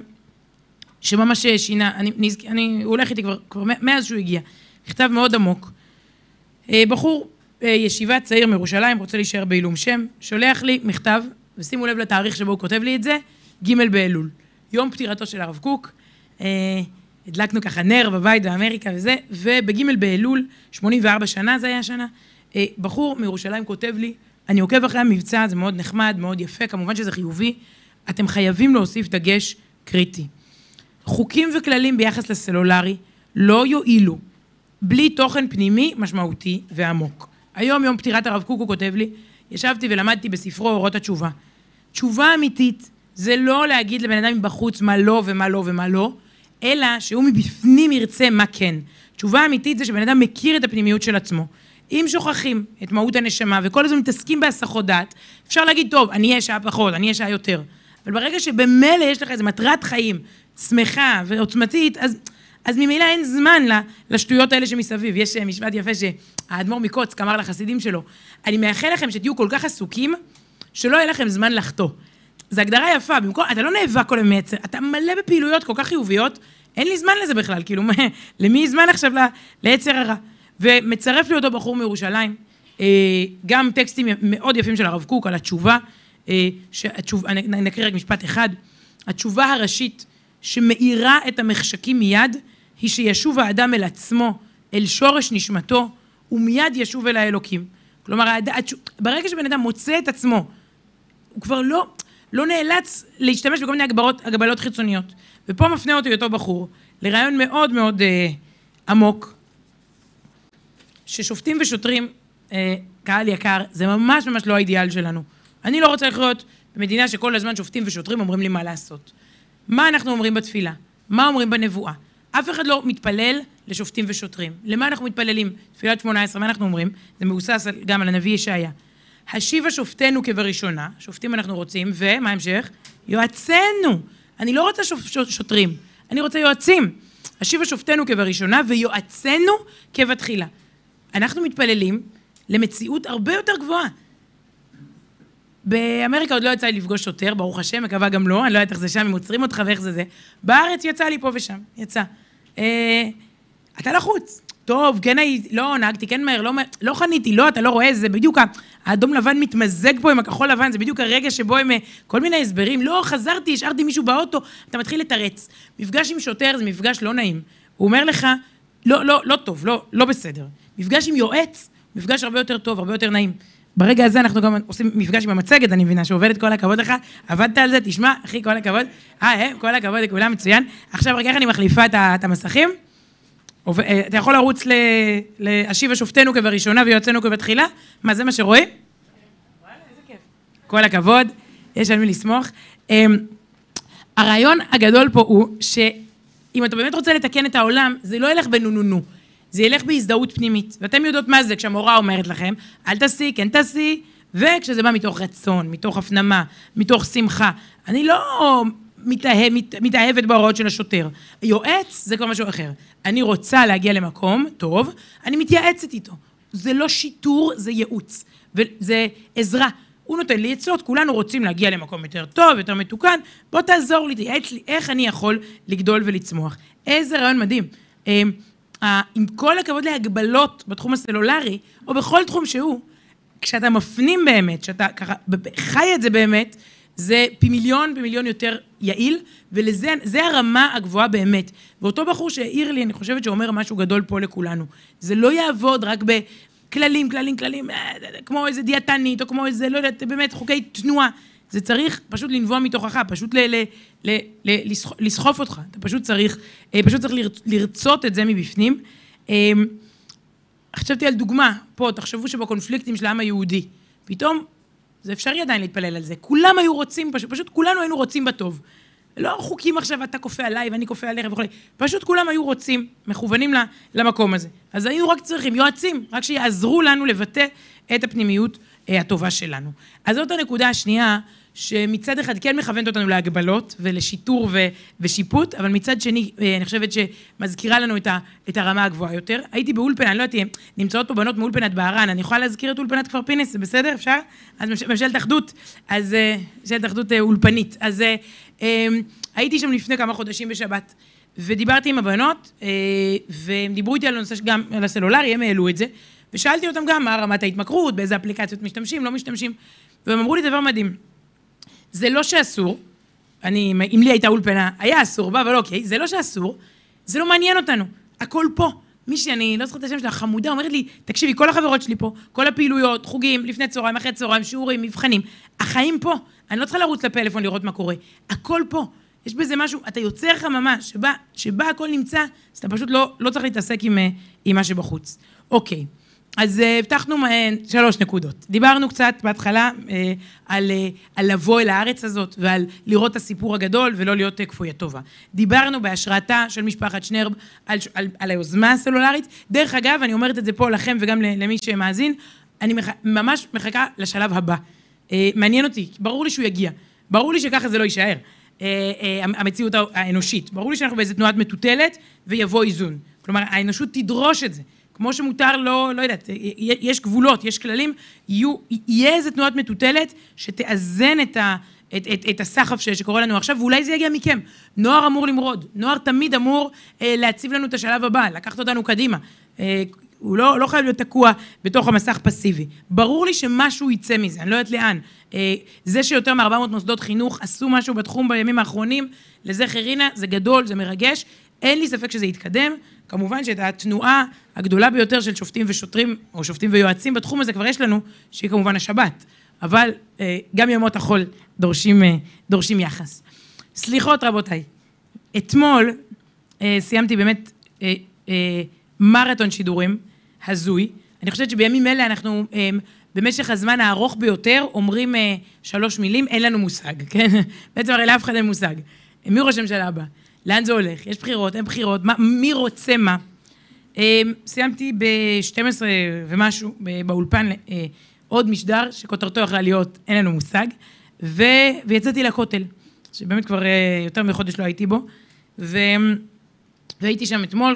שממש שינה, אני, אני הולך איתי כבר, כבר מאז שהוא הגיע, מכתב מאוד עמוק. בחור ישיבה צעיר מירושלים, רוצה להישאר בעילום שם, שולח לי מכתב, ושימו לב לתאריך שבו הוא כותב לי את זה, ג' באלול, יום פטירתו של הרב קוק, הדלקנו ככה נר בבית באמריקה וזה, ובג' באלול, שמונים וארבע שנה זה היה השנה, בחור מירושלים כותב לי, אני עוקב אחרי המבצע, זה מאוד נחמד, מאוד יפה, כמובן שזה חיובי, אתם חייבים להוסיף דגש קריטי. חוקים וכללים ביחס לסלולרי לא יועילו בלי תוכן פנימי משמעותי ועמוק. היום יום פטירת הרב קוק הוא כותב לי, ישבתי ולמדתי בספרו אורות התשובה. תשובה אמיתית זה לא להגיד לבן אדם מבחוץ מה לא ומה לא ומה לא, אלא שהוא מבפנים ירצה מה כן. תשובה אמיתית זה שבן אדם מכיר את הפנימיות של עצמו. אם שוכחים את מהות הנשמה וכל הזמן מתעסקים בהסחות דעת, אפשר להגיד, טוב, אני אהיה שעה פחות, אני אהיה שעה יותר. אבל ברגע שבמילא יש לך איזו מטרת חיים, שמחה ועוצמתית, אז, אז ממילא אין זמן לשטויות האלה שמסביב. יש משפט יפה שהאדמו"ר מקוצק אמר לחסידים שלו, אני מאחל לכם שתהיו כל כך עסוקים, שלא יהיה לכם זמן לחטוא. זו הגדרה יפה, במקום, אתה לא נאבק כל המייצר, אתה מלא בפעילויות כל כך חיוביות, אין לי זמן לזה בכלל, כאילו, למי זמן עכשיו ליצר הרע? ומצרף לי אותו בחור מירושלים, גם טקסטים מאוד יפים של הרב קוק על התשובה, שהתשובה, אני נקריא רק משפט אחד, התשובה הראשית שמאירה את המחשקים מיד, היא שישוב האדם אל עצמו, אל שורש נשמתו, הוא מיד ישוב אל האלוקים. כלומר, ברגע שבן אדם מוצא את עצמו, הוא כבר לא, לא נאלץ להשתמש בכל מיני הגבלות, הגבלות חיצוניות. ופה מפנה אותו אותו בחור, לרעיון מאוד מאוד אה, עמוק, ששופטים ושוטרים, אה, קהל יקר, זה ממש ממש לא האידיאל שלנו. אני לא רוצה לחיות במדינה שכל הזמן שופטים ושוטרים אומרים לי מה לעשות. מה אנחנו אומרים בתפילה? מה אומרים בנבואה? אף אחד לא מתפלל לשופטים ושוטרים. למה אנחנו מתפללים? תפילת שמונה עשרה, מה אנחנו אומרים? זה מבוסס גם על הנביא ישעיה. השיבה שופטנו כבראשונה, שופטים אנחנו רוצים, ומה המשך? יועצנו. אני לא רוצה שוטרים, אני רוצה יועצים. השיבה שופטנו כבראשונה ויועצנו כבתחילה. אנחנו מתפללים למציאות הרבה יותר גבוהה. באמריקה עוד לא יצא לי לפגוש שוטר, ברוך השם, מקווה גם לא, אני לא יודעת איך זה שם, הם עוצרים אותך ואיך זה זה. בארץ יצא לי פה ושם, יצא. אה, אתה לחוץ. טוב, כן, לא, נהגתי, כן מהר, לא, לא חניתי, לא, אתה לא רואה, זה בדיוק, האדום לבן מתמזג פה עם הכחול לבן, זה בדיוק הרגע שבו הם כל מיני הסברים, לא, חזרתי, השארתי מישהו באוטו, אתה מתחיל לתרץ. מפגש עם שוטר זה מפגש לא נעים. הוא אומר לך, לא, לא, לא טוב, לא, לא בסדר. מפגש עם יועץ, מפגש הרבה יותר טוב, הרבה יותר נעים. ברגע הזה אנחנו גם עושים מפגש עם המצגת, אני מבינה, שעובדת כל הכבוד לך, עבדת על זה, תשמע, אחי, כל הכבוד, אה, כל הכבוד, לכולם מצוין. עכשיו רגע אני מחליפה את המסכים, אתה יכול לרוץ להשיב השופטנו כבראשונה ויועצנו כבתחילה, מה זה מה שרואים? וואלה, איזה כיף. כל הכבוד, יש על מי לסמוך. הרעיון הגדול פה הוא שאם אתה באמת רוצה לתקן את העולם, זה לא ילך בנו-נו-נו. זה ילך בהזדהות פנימית, ואתם יודעות מה זה כשהמורה אומרת לכם, אל תעשי, כן תעשי, וכשזה בא מתוך רצון, מתוך הפנמה, מתוך שמחה. אני לא מתאהב, מת, מתאהבת בהוראות של השוטר. יועץ זה כבר משהו אחר. אני רוצה להגיע למקום טוב, אני מתייעצת איתו. זה לא שיטור, זה ייעוץ, וזה עזרה. הוא נותן לי עצות, כולנו רוצים להגיע למקום יותר טוב, יותר מתוקן, בוא תעזור לי, תייעץ לי, איך אני יכול לגדול ולצמוח. איזה רעיון מדהים. עם כל הכבוד להגבלות בתחום הסלולרי, או בכל תחום שהוא, כשאתה מפנים באמת, שאתה ככה חי את זה באמת, זה פי מיליון, פי מיליון יותר יעיל, ולזה, זה הרמה הגבוהה באמת. ואותו בחור שהעיר לי, אני חושבת שאומר משהו גדול פה לכולנו. זה לא יעבוד רק בכללים, כללים, כללים, כמו איזה דיאטנית, או כמו איזה, לא יודעת, באמת, חוקי תנועה. זה צריך פשוט לנבוע מתוכך, פשוט ל, ל, ל, ל, לסחוף אותך. אתה פשוט צריך, פשוט צריך לרצות את זה מבפנים. חשבתי על דוגמה, פה, תחשבו שבקונפליקטים של העם היהודי, פתאום, זה אפשרי עדיין להתפלל על זה. כולם היו רוצים, פשוט, פשוט כולנו היינו רוצים בטוב. לא חוקים עכשיו, אתה כופה עליי ואני כופה עליך וכו'. פשוט כולם היו רוצים, מכוונים למקום הזה. אז היינו רק צריכים, יועצים, רק שיעזרו לנו לבטא את הפנימיות הטובה שלנו. אז זאת הנקודה השנייה, שמצד אחד כן מכוונת אותנו להגבלות ולשיטור ו- ושיפוט, אבל מצד שני, אני חושבת שמזכירה לנו את, ה- את הרמה הגבוהה יותר. הייתי באולפנה, אני לא יודעת, נמצאות פה בנות מאולפנת בערן, אני יכולה להזכיר את אולפנת כפר פינס, זה בסדר? אפשר? אז ממשלת אחדות, אז ממשלת אחדות אולפנית. אז הייתי שם לפני כמה חודשים בשבת, ודיברתי עם הבנות, והם דיברו איתי על הנושא גם על הסלולרי, הם העלו את זה, ושאלתי אותם גם מה רמת ההתמכרות, באיזה אפליקציות משתמשים, לא משתמשים, והם אמרו לי דבר מדהים. זה לא שאסור, אני, אם לי הייתה אולפנה, היה אסור, אבל אוקיי, זה לא שאסור, זה לא מעניין אותנו, הכל פה. מי שאני, לא זוכרת את השם שלה, חמודה, אומרת לי, תקשיבי, כל החברות שלי פה, כל הפעילויות, חוגים, לפני צהריים, אחרי צהריים, שיעורים, מבחנים, החיים פה, אני לא צריכה לרוץ לפלאפון לראות מה קורה, הכל פה. יש בזה משהו, אתה יוצר חממה, שבה, שבה הכל נמצא, אז אתה פשוט לא, לא צריך להתעסק עם, עם מה שבחוץ. אוקיי. אז הבטחנו שלוש נקודות. דיברנו קצת בהתחלה על, על לבוא אל הארץ הזאת ועל לראות את הסיפור הגדול ולא להיות כפויה טובה. דיברנו בהשראתה של משפחת שנרב על, על, על היוזמה הסלולרית. דרך אגב, אני אומרת את זה פה לכם וגם למי שמאזין, אני מח, ממש מחכה לשלב הבא. מעניין אותי, ברור לי שהוא יגיע. ברור לי שככה זה לא יישאר. המציאות האנושית. ברור לי שאנחנו באיזו תנועת מטוטלת ויבוא איזון. כלומר, האנושות תדרוש את זה. כמו שמותר, לא, לא יודעת, יש גבולות, יש כללים, יהיו, יהיה איזו תנועת מטוטלת שתאזן את, ה, את, את, את הסחף שקורה לנו עכשיו, ואולי זה יגיע מכם. נוער אמור למרוד, נוער תמיד אמור אה, להציב לנו את השלב הבא, לקחת אותנו קדימה. אה, הוא לא, לא חייב להיות תקוע בתוך המסך פסיבי. ברור לי שמשהו יצא מזה, אני לא יודעת לאן. אה, זה שיותר מ-ארבע מאות מוסדות חינוך עשו משהו בתחום בימים האחרונים, לזכר רינה, זה גדול, זה מרגש. אין לי ספק שזה יתקדם, כמובן שאת התנועה הגדולה ביותר של שופטים ושוטרים, או שופטים ויועצים בתחום הזה כבר יש לנו, שהיא כמובן השבת, אבל גם ימות החול דורשים, דורשים יחס. סליחות רבותיי, אתמול סיימתי באמת מרתון שידורים, הזוי, אני חושבת שבימים אלה אנחנו במשך הזמן הארוך ביותר אומרים שלוש מילים, אין לנו מושג, כן? בעצם הרי לאף אחד אין מושג. מי ראש הממשלה הבא? לאן זה הולך? יש בחירות, אין בחירות, מה, מי רוצה מה? סיימתי ב-שתים עשרה ומשהו באולפן עוד משדר שכותרתו יכלה להיות אין לנו מושג, ו... ויצאתי לכותל, שבאמת כבר יותר מחודש לא הייתי בו, ו... והייתי שם אתמול,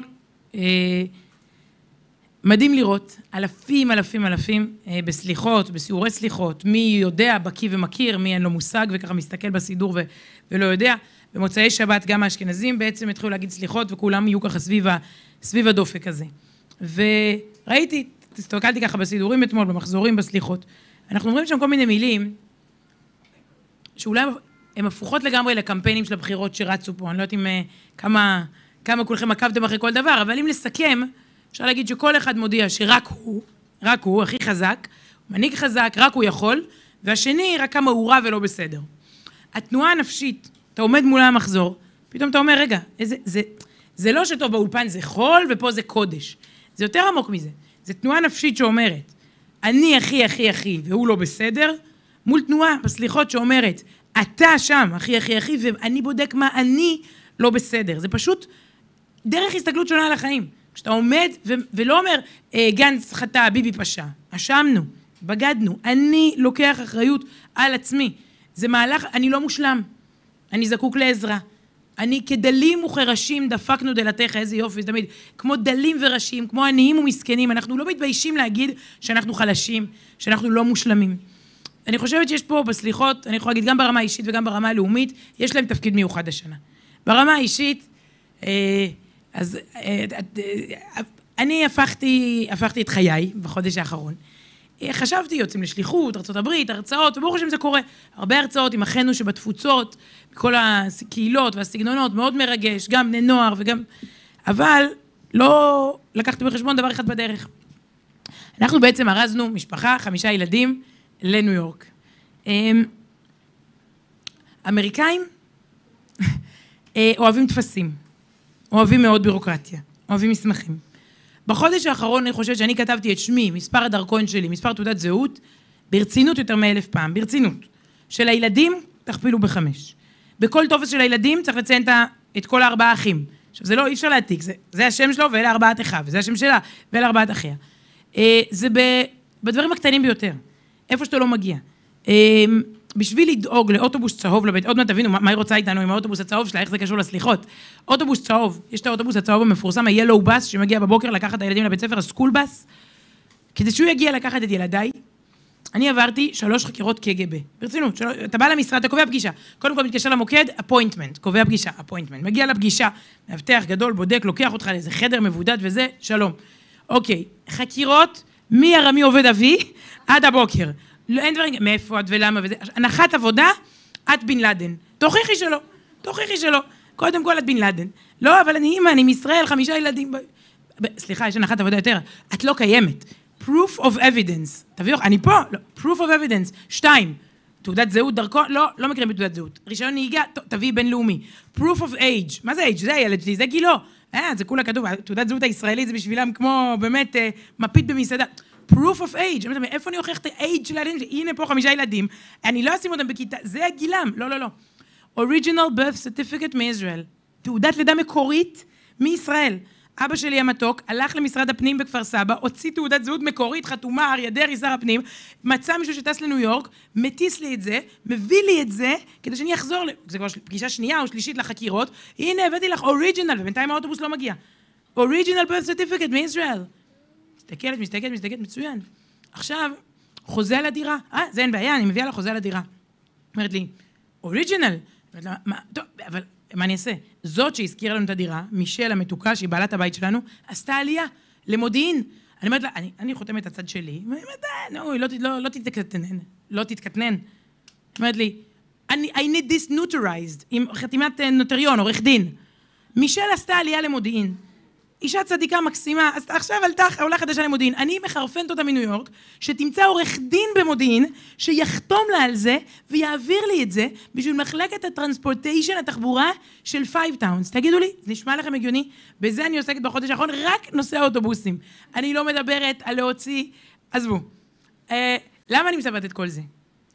מדהים לראות, אלפים, אלפים, אלפים, בסליחות, בסיורי סליחות, מי יודע, בקיא ומכיר, מי אין לו מושג, וככה מסתכל בסידור ו... ולא יודע. במוצאי שבת גם האשכנזים בעצם התחילו להגיד סליחות, וכולם יהיו ככה סביב, ה... סביב הדופק הזה. וראיתי, הסתכלתי ככה בסידורים אתמול, במחזורים, בסליחות. אנחנו אומרים שם כל מיני מילים, שאולי הן הפוכות לגמרי לקמפיינים של הבחירות שרצו פה. אני לא יודעת אם כמה, כמה כולכם עקבתם אחרי כל דבר, אבל אם לסכם, אפשר להגיד שכל אחד מודיע שרק הוא, רק הוא, הכי חזק, מנהיג חזק, רק הוא יכול, והשני רק כמה הוא רע ולא בסדר. התנועה הנפשית, אתה עומד מול המחזור, פתאום אתה אומר, רגע, איזה, זה, זה לא שטוב באולפן, זה חול, ופה זה קודש. זה יותר עמוק מזה. זה תנועה נפשית שאומרת, אני הכי, הכי, הכי, והוא לא בסדר, מול תנועה בסליחות שאומרת, אתה שם, הכי, הכי, הכי, ואני בודק מה אני לא בסדר. זה פשוט דרך הסתכלות שונה על החיים. כשאתה עומד ו- ולא אומר, גנץ חטא, ביבי פשע. אשמנו, בגדנו, אני לוקח אחריות על עצמי. זה מהלך, אני לא מושלם. אני זקוק לעזרה. אני כדלים וכרשים דפקנו דלתך, איזה יופי, זה תמיד, כמו דלים ורשים, כמו עניים ומסכנים, אנחנו לא מתביישים להגיד שאנחנו חלשים, שאנחנו לא מושלמים. אני חושבת שיש פה בסליחות, אני יכולה להגיד גם ברמה האישית וגם ברמה הלאומית, יש להם תפקיד מיוחד השנה. ברמה האישית, אז אני הפכתי, הפכתי את חיי בחודש האחרון. חשבתי, יוצאים לשליחות, ארצות הברית, הרצאות, וברוך השם זה קורה. הרבה הרצאות עם אחינו שבתפוצות, בכל הקהילות והסגנונות, מאוד מרגש, גם בני נוער וגם... אבל לא לקחתי בחשבון דבר אחד בדרך. אנחנו בעצם ארזנו משפחה, חמישה ילדים, לניו יורק. אמריקאים אוהבים תפסים, אוהבים מאוד בירוקרטיה, אוהבים מסמכים. בחודש האחרון אני חושבת שאני כתבתי את שמי, מספר הדרכון שלי, מספר תעודת זהות, ברצינות יותר מאלף פעם, ברצינות. של הילדים, תכפילו בחמש. בכל טופס של הילדים צריך לציין את כל הארבעה אחים. עכשיו, זה לא, אי אפשר להעתיק, זה, זה השם שלו ואלה ארבעת אחיו, וזה השם שלה ואלה ארבעת אחיה. זה ב, בדברים הקטנים ביותר, איפה שאתה לא מגיע. בשביל לדאוג לאוטובוס צהוב לבית, עוד מעט תבינו מה היא רוצה איתנו עם האוטובוס הצהוב שלה, איך זה קשור לסליחות. אוטובוס צהוב, יש את האוטובוס הצהוב המפורסם, ה-Yellow Bus, שמגיע בבוקר לקחת את הילדים לבית ספר, הסקול בס, כדי שהוא יגיע לקחת את ילדיי, אני עברתי שלוש חקירות קג"ב. ברצינות, של... אתה בא למשרד, אתה קובע פגישה. קודם כל מתקשר למוקד, appointment, קובע פגישה, appointment. מגיע לפגישה, מאבטח גדול, בודק, לוקח אותך לאיזה חדר מבודד וזה, שלום. אוקיי, חקירות, מי הרמי עובד אבי, עד הבוקר. לא, אין דברים, מאיפה את ולמה וזה. הנחת עבודה, את בן לדן. תוכיחי שלא, תוכיחי שלא. קודם כל את בן לדן. לא, אבל אני אימא, אני מישראל, חמישה ילדים. ב... סליחה, יש הנחת עבודה יותר. את לא קיימת. proof of evidence. תביאו, אני פה, לא. proof of evidence. שתיים. תעודת זהות, דרכון, לא, לא מכירים בתעודת זהות. רישיון נהיגה, תביא בינלאומי. proof of age. מה זה age? זה הילד שלי, זה גילו. אה, זה כולה כתוב. תעודת זהות הישראלית זה בשבילם כמו באמת מפית במסעדה. proof of age, איפה אני הוכיח את ה-age של הילדים? הנה פה חמישה ילדים, אני לא אשים אותם בכיתה, זה הגילם, לא, לא, לא. original birth certificate מישראל, תעודת לידה מקורית מישראל. אבא שלי המתוק הלך למשרד הפנים בכפר סבא, הוציא תעודת זהות מקורית, חתומה, אריה דרעי, שר הפנים, מצא מישהו שטס לניו יורק, מטיס לי את זה, מביא לי את זה, כדי שאני אחזור, זה כבר פגישה שנייה או שלישית לחקירות, הנה הבאתי לך original, ובינתיים האוטובוס לא מגיע. original birth certificate מישראל. מסתכלת, מסתכלת, מסתכלת, מצוין. עכשיו, חוזה על הדירה. אה, זה אין בעיה, אני מביאה לה חוזה על הדירה. אומרת לי, אוריג'ינל. אומרת לה, מה, טוב, אבל מה אני אעשה? זאת שהזכירה לנו את הדירה, מישל המתוקה, שהיא בעלת הבית שלנו, עשתה עלייה למודיעין. אני אומרת לה, אני, אני חותמת את הצד שלי, ואני אומרת, נו, לא, לא, לא תתקטנן, לא תתקטנן. אומרת לי, I need this notarized, עם חתימת נוטריון, עורך דין. מישל עשתה עלייה למודיעין. אישה צדיקה מקסימה, אז עכשיו עלתה עולה חדשה למודיעין. אני מחרפנת אותה מניו יורק, שתמצא עורך דין במודיעין, שיחתום לה על זה, ויעביר לי את זה, בשביל מחלקת הטרנספורטיישן, התחבורה של פייב טאונס. תגידו לי, זה נשמע לכם הגיוני? בזה אני עוסקת בחודש האחרון, רק נושא האוטובוסים. אני לא מדברת על להוציא, עזבו. אה, למה אני מספרת את כל זה?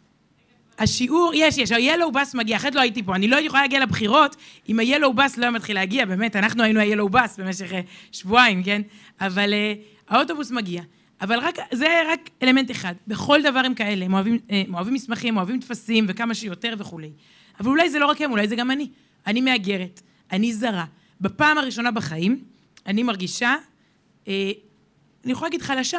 השיעור, יש, יש, ה-Yellow Bus מגיע, אחרת לא הייתי פה, אני לא יכולה להגיע לבחירות, אם ה-Yellow Bus לא היה מתחיל להגיע, באמת, אנחנו היינו ה-Yellow Bus במשך שבועיים, כן? אבל uh, האוטובוס מגיע. אבל רק, זה רק אלמנט אחד. בכל דבר הם כאלה, הם אוהבים, הם אוהבים מסמכים, אוהבים תפסים, וכמה שיותר וכולי. אבל אולי זה לא רק הם, אולי זה גם אני. אני מאגרת, אני זרה. בפעם הראשונה בחיים, אני מרגישה, אה, אני יכולה להגיד חלשה,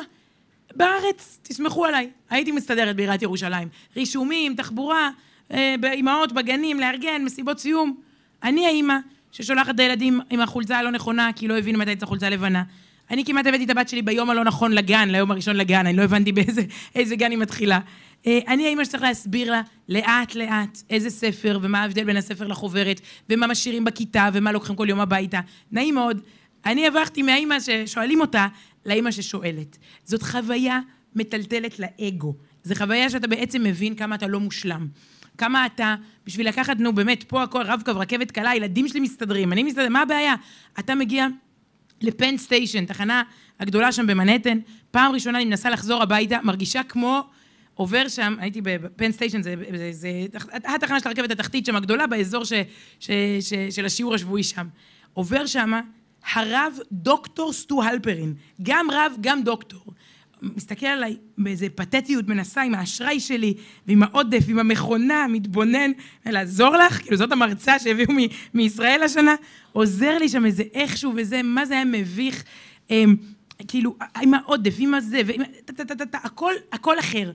בארץ, תסמכו עליי, הייתי מסתדרת בעיריית ירושלים. רישומים, תחבורה, אימהות בגנים, לארגן, מסיבות סיום. אני האימא ששולחת את הילדים עם החולצה הלא נכונה, כי לא הבינו מתי את החולצה לבנה. אני כמעט הבאתי את הבת שלי ביום הלא נכון לגן, ליום הראשון לגן, אני לא הבנתי באיזה איזה גן היא מתחילה. אני האימא שצריך להסביר לה לאט לאט איזה ספר, ומה ההבדל בין הספר לחוברת, ומה משאירים בכיתה, ומה לוקחים כל יום הביתה. נעים מאוד. אני עברתי מהאימא ששואלים אותה, לאמא ששואלת. זאת חוויה מטלטלת לאגו. זו חוויה שאתה בעצם מבין כמה אתה לא מושלם. כמה אתה, בשביל לקחת, נו באמת, פה הכל רב-קו, רכבת קלה, ילדים שלי מסתדרים, אני מסתדר, מה הבעיה? אתה מגיע לפן סטיישן, תחנה הגדולה שם במנהטן, פעם ראשונה אני מנסה לחזור הביתה, מרגישה כמו, עובר שם, הייתי בפן סטיישן, זה, זה, זה, התחנה של הרכבת התחתית שם הגדולה, באזור ש, ש, ש, של השיעור השבועי שם. עובר שם, הרב דוקטור סטו הלפרין, גם רב, גם דוקטור. מסתכל עליי באיזה פתטיות, מנסה עם האשראי שלי, ועם העודף, עם המכונה, מתבונן, לעזור לך, כאילו זאת המרצה שהביאו מ- מישראל השנה, עוזר לי שם איזה איכשהו וזה, מה זה היה מביך, הם, כאילו, עם העודף, עם הזה, ועם, ת, ת, ת, ת, הכל, הכל אחר.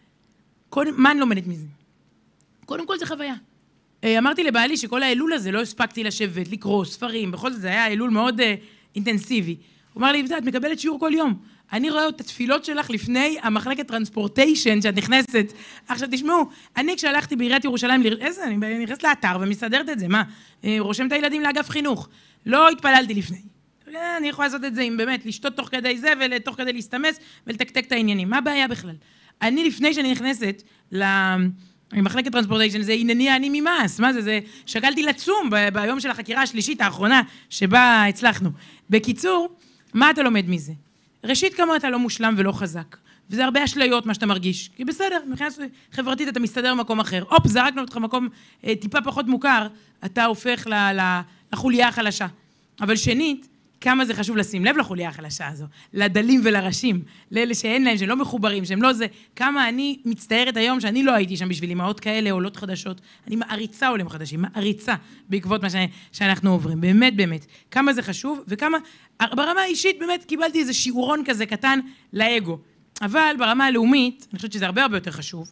קודם, מה אני לומדת מזה? קודם כל זה חוויה. אמרתי לבעלי שכל האלול הזה לא הספקתי לשבת, לקרוא ספרים, בכל זאת זה היה אלול מאוד uh, אינטנסיבי. הוא אמר לי, את מקבלת שיעור כל יום. אני רואה את התפילות שלך לפני המחלקת טרנספורטיישן שאת נכנסת. עכשיו תשמעו, אני כשהלכתי בעיריית ירושלים, איזה, אני נכנסת לאתר ומסתדרת את זה, מה? רושם את הילדים לאגף חינוך. לא התפללתי לפני. אני יכולה לעשות את זה עם באמת, לשתות תוך כדי זה ותוך כדי להסתמס ולתקתק את העניינים. מה הבעיה בכלל? אני לפני שאני נכנסת ל... מחלקת טרנספורטיישן, זה ענייני אני ממס, מה זה, זה שקלתי לצום ב- ביום של החקירה השלישית האחרונה שבה הצלחנו. בקיצור, מה אתה לומד מזה? ראשית כמה אתה לא מושלם ולא חזק, וזה הרבה אשליות מה שאתה מרגיש, כי בסדר, מבחינה חברתית אתה מסתדר במקום אחר, אופ, זרקנו אותך במקום אה, טיפה פחות מוכר, אתה הופך ל- ל- לחוליה החלשה. אבל שנית, כמה זה חשוב לשים לב לחוליה החלשה הזו, לדלים ולראשים, לאלה שאין להם, שהם לא מחוברים, שהם לא זה, כמה אני מצטערת היום שאני לא הייתי שם בשביל אמהות כאלה, עולות חדשות, אני מעריצה עולים חדשים, מעריצה בעקבות מה ש... שאנחנו עוברים, באמת באמת, כמה זה חשוב, וכמה, ברמה האישית באמת קיבלתי איזה שיעורון כזה קטן לאגו, אבל ברמה הלאומית, אני חושבת שזה הרבה הרבה יותר חשוב,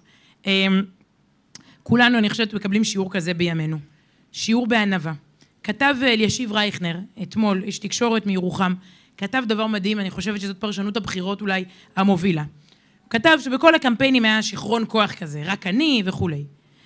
כולנו אני חושבת מקבלים שיעור כזה בימינו, שיעור בענווה. כתב אלישיב רייכנר, אתמול, איש תקשורת מירוחם, כתב דבר מדהים, אני חושבת שזאת פרשנות הבחירות אולי המובילה. הוא כתב שבכל הקמפיינים היה שכרון כוח כזה, רק אני וכולי.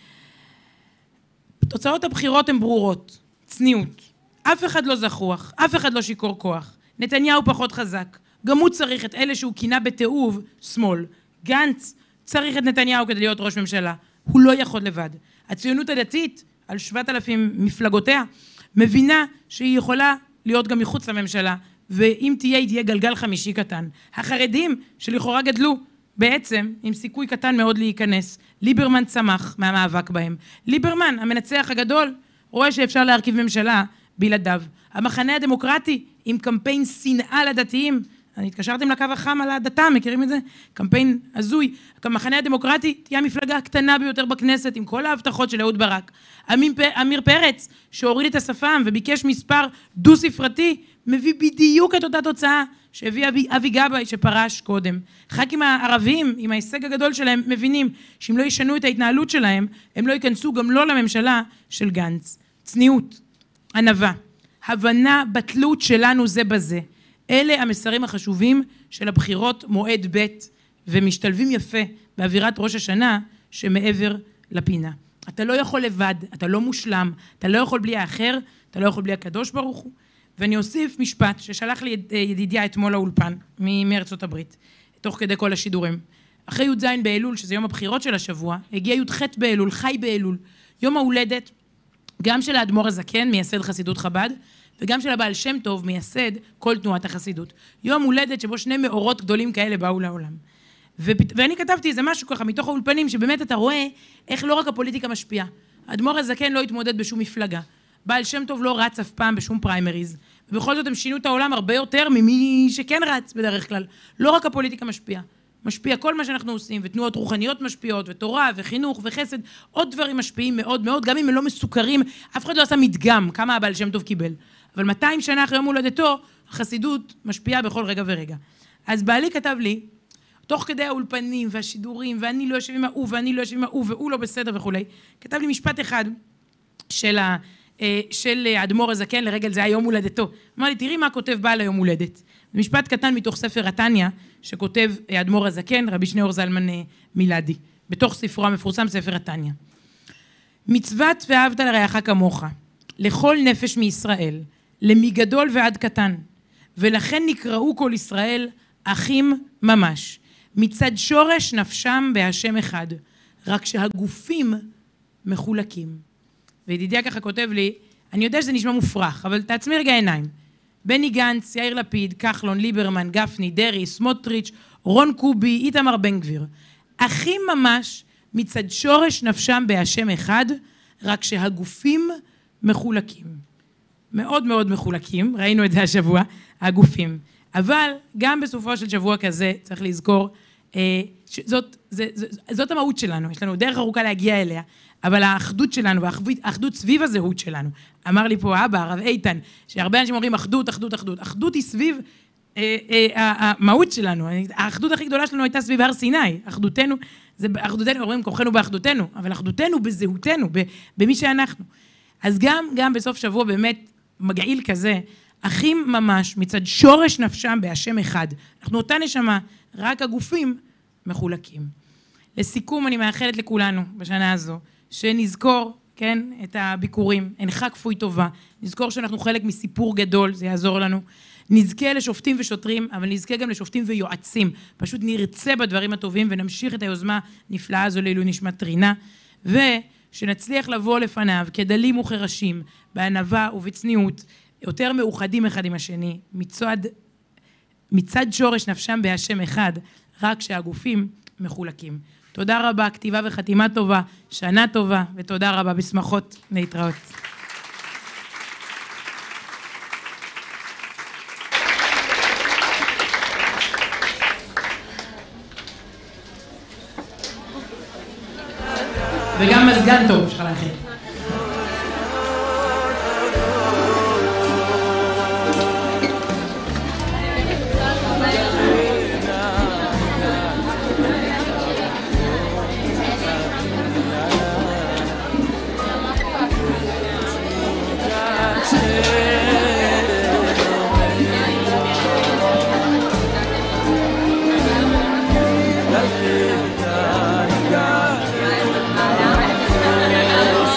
תוצאות הבחירות הן ברורות, צניעות. אף אחד לא זחוח, אף אחד לא שיקור כוח. נתניהו פחות חזק. גם הוא צריך את אלה שהוא כינה בתיעוב שמאל. גנץ צריך את נתניהו כדי להיות ראש ממשלה. הוא לא יכול לבד. הציונות הדתית, על שבעת אלפים מפלגותיה, מבינה שהיא יכולה להיות גם מחוץ לממשלה, ואם תהיה, היא תהיה גלגל חמישי קטן. החרדים שלכאורה גדלו, בעצם עם סיכוי קטן מאוד להיכנס. ליברמן צמח מהמאבק בהם. ליברמן, המנצח הגדול, רואה שאפשר להרכיב ממשלה בלעדיו. המחנה הדמוקרטי עם קמפיין שנאה לדתיים, אני התקשרתם לקו החם על הדתה, מכירים את זה? קמפיין הזוי. המחנה הדמוקרטי תהיה המפלגה הקטנה ביותר בכנסת, עם כל ההבטחות של אהוד ברק. אמיר פרץ, שהוריד את השפם וביקש מספר דו-ספרתי, מביא בדיוק את אותה תוצאה שהביא אבי, אבי גבאי שפרש קודם. ח"כים הערבים, עם ההישג הגדול שלהם, מבינים שאם לא ישנו את ההתנהלות שלהם, הם לא ייכנסו גם לא לממשלה של גנץ. צניעות, ענווה, הבנה בתלות שלנו זה בזה. אלה המסרים החשובים של הבחירות מועד ב' ומשתלבים יפה באווירת ראש השנה שמעבר לפינה. אתה לא יכול לבד, אתה לא מושלם, אתה לא יכול בלי האחר, אתה לא יכול בלי הקדוש ברוך הוא. ואני אוסיף משפט ששלח לי ידידיה אתמול לאולפן, מארצות הברית, תוך כדי כל השידורים. אחרי י"ז באלול, שזה יום הבחירות של השבוע, הגיע י"ח באלול, חי באלול, יום ההולדת, גם של האדמו"ר הזקן, מייסד חסידות חב"ד, וגם של הבעל שם טוב, מייסד כל תנועת החסידות. יום הולדת שבו שני מאורות גדולים כאלה באו לעולם. ופ... ואני כתבתי איזה משהו ככה מתוך האולפנים, שבאמת אתה רואה איך לא רק הפוליטיקה משפיעה. האדמו"ר הזקן לא התמודד בשום מפלגה. בעל שם טוב לא רץ אף פעם בשום פריימריז. ובכל זאת הם שינו את העולם הרבה יותר ממי שכן רץ בדרך כלל. לא רק הפוליטיקה משפיעה. משפיע כל מה שאנחנו עושים, ותנועות רוחניות משפיעות, ותורה, וחינוך, וחסד, עוד דברים משפיעים מאוד מאוד, גם אם הם לא מסוכרים, אף אחד לא עשה מדגם, כמה הבעל שם טוב קיבל. אבל מאתיים שנה אחרי יום הולדתו, החסידות משפיעה בכל רגע ורגע. אז בעלי כתב לי, תוך כדי האולפנים והשידורים, ואני לא יושב עם ההוא, ואני לא יושב עם ההוא, והוא לא בסדר וכולי, כתב לי משפט אחד של, ה, של האדמו"ר הזקן, לרגל זה היה יום הולדתו. אמר לי, תראי מה כותב בעל היום הולדת. משפט קטן מתוך ספר התניא, שכותב האדמו"ר הזקן, רבי שניאור זלמן מילדי, בתוך ספרו המפורסם, ספר התניא. מצוות ואהבת לרעך כמוך, לכל נפש מישראל, למגדול ועד קטן, ולכן נקראו כל ישראל אחים ממש, מצד שורש נפשם בהשם אחד, רק שהגופים מחולקים. וידידיה ככה כותב לי, אני יודע שזה נשמע מופרך, אבל תעצמי רגע עיניים. בני גנץ, יאיר לפיד, כחלון, ליברמן, גפני, דרי, סמוטריץ', רון קובי, איתמר בן גביר. אחים ממש מצד שורש נפשם בהשם אחד, רק שהגופים מחולקים. מאוד מאוד מחולקים, ראינו את זה השבוע, הגופים. אבל גם בסופו של שבוע כזה צריך לזכור, אה, שזאת, זה, זה, זאת המהות שלנו, יש לנו דרך ארוכה להגיע אליה, אבל האחדות שלנו והאחדות סביב הזהות שלנו, אמר לי פה אבא, הרב איתן, שהרבה אנשים אומרים אחדות, אחדות, אחדות, אחדות היא סביב אה, אה, המהות שלנו, האחדות הכי גדולה שלנו הייתה סביב הר סיני, אחדותנו, זה אחדותנו, אומרים כוחנו באחדותנו, אבל אחדותנו בזהותנו, במי שאנחנו. אז גם, גם בסוף שבוע באמת מגעיל כזה, אחים ממש מצד שורש נפשם בהשם אחד, אנחנו אותה נשמה, רק הגופים מחולקים. לסיכום אני מאחלת לכולנו בשנה הזו, שנזכור, כן, את הביקורים, אינך כפוי טובה, נזכור שאנחנו חלק מסיפור גדול, זה יעזור לנו, נזכה לשופטים ושוטרים, אבל נזכה גם לשופטים ויועצים, פשוט נרצה בדברים הטובים ונמשיך את היוזמה הנפלאה הזו לעילוי נשמת רינה, ושנצליח לבוא לפניו כדלים וכרשים, בענווה ובצניעות, יותר מאוחדים אחד עם השני, מצד, מצד שורש נפשם בהשם אחד, רק שהגופים מחולקים. תודה רבה, כתיבה וחתימה טובה, שנה טובה, ותודה רבה בשמחות להתראות. וגם מזגן טוב, שלך לאחר. Oh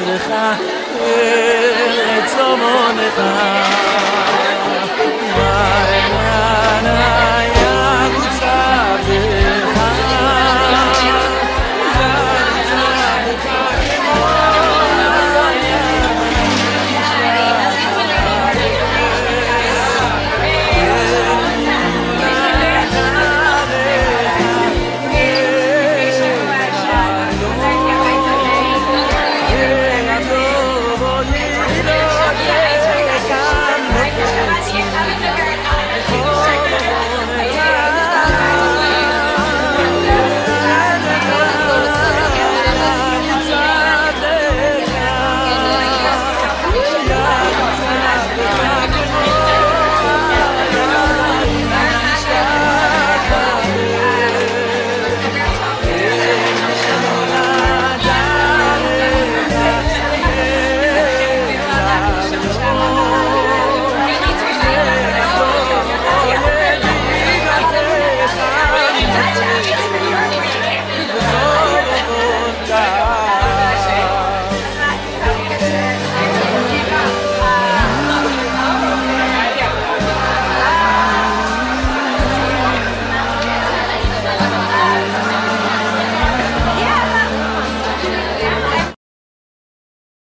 לך, ארץ צומונך.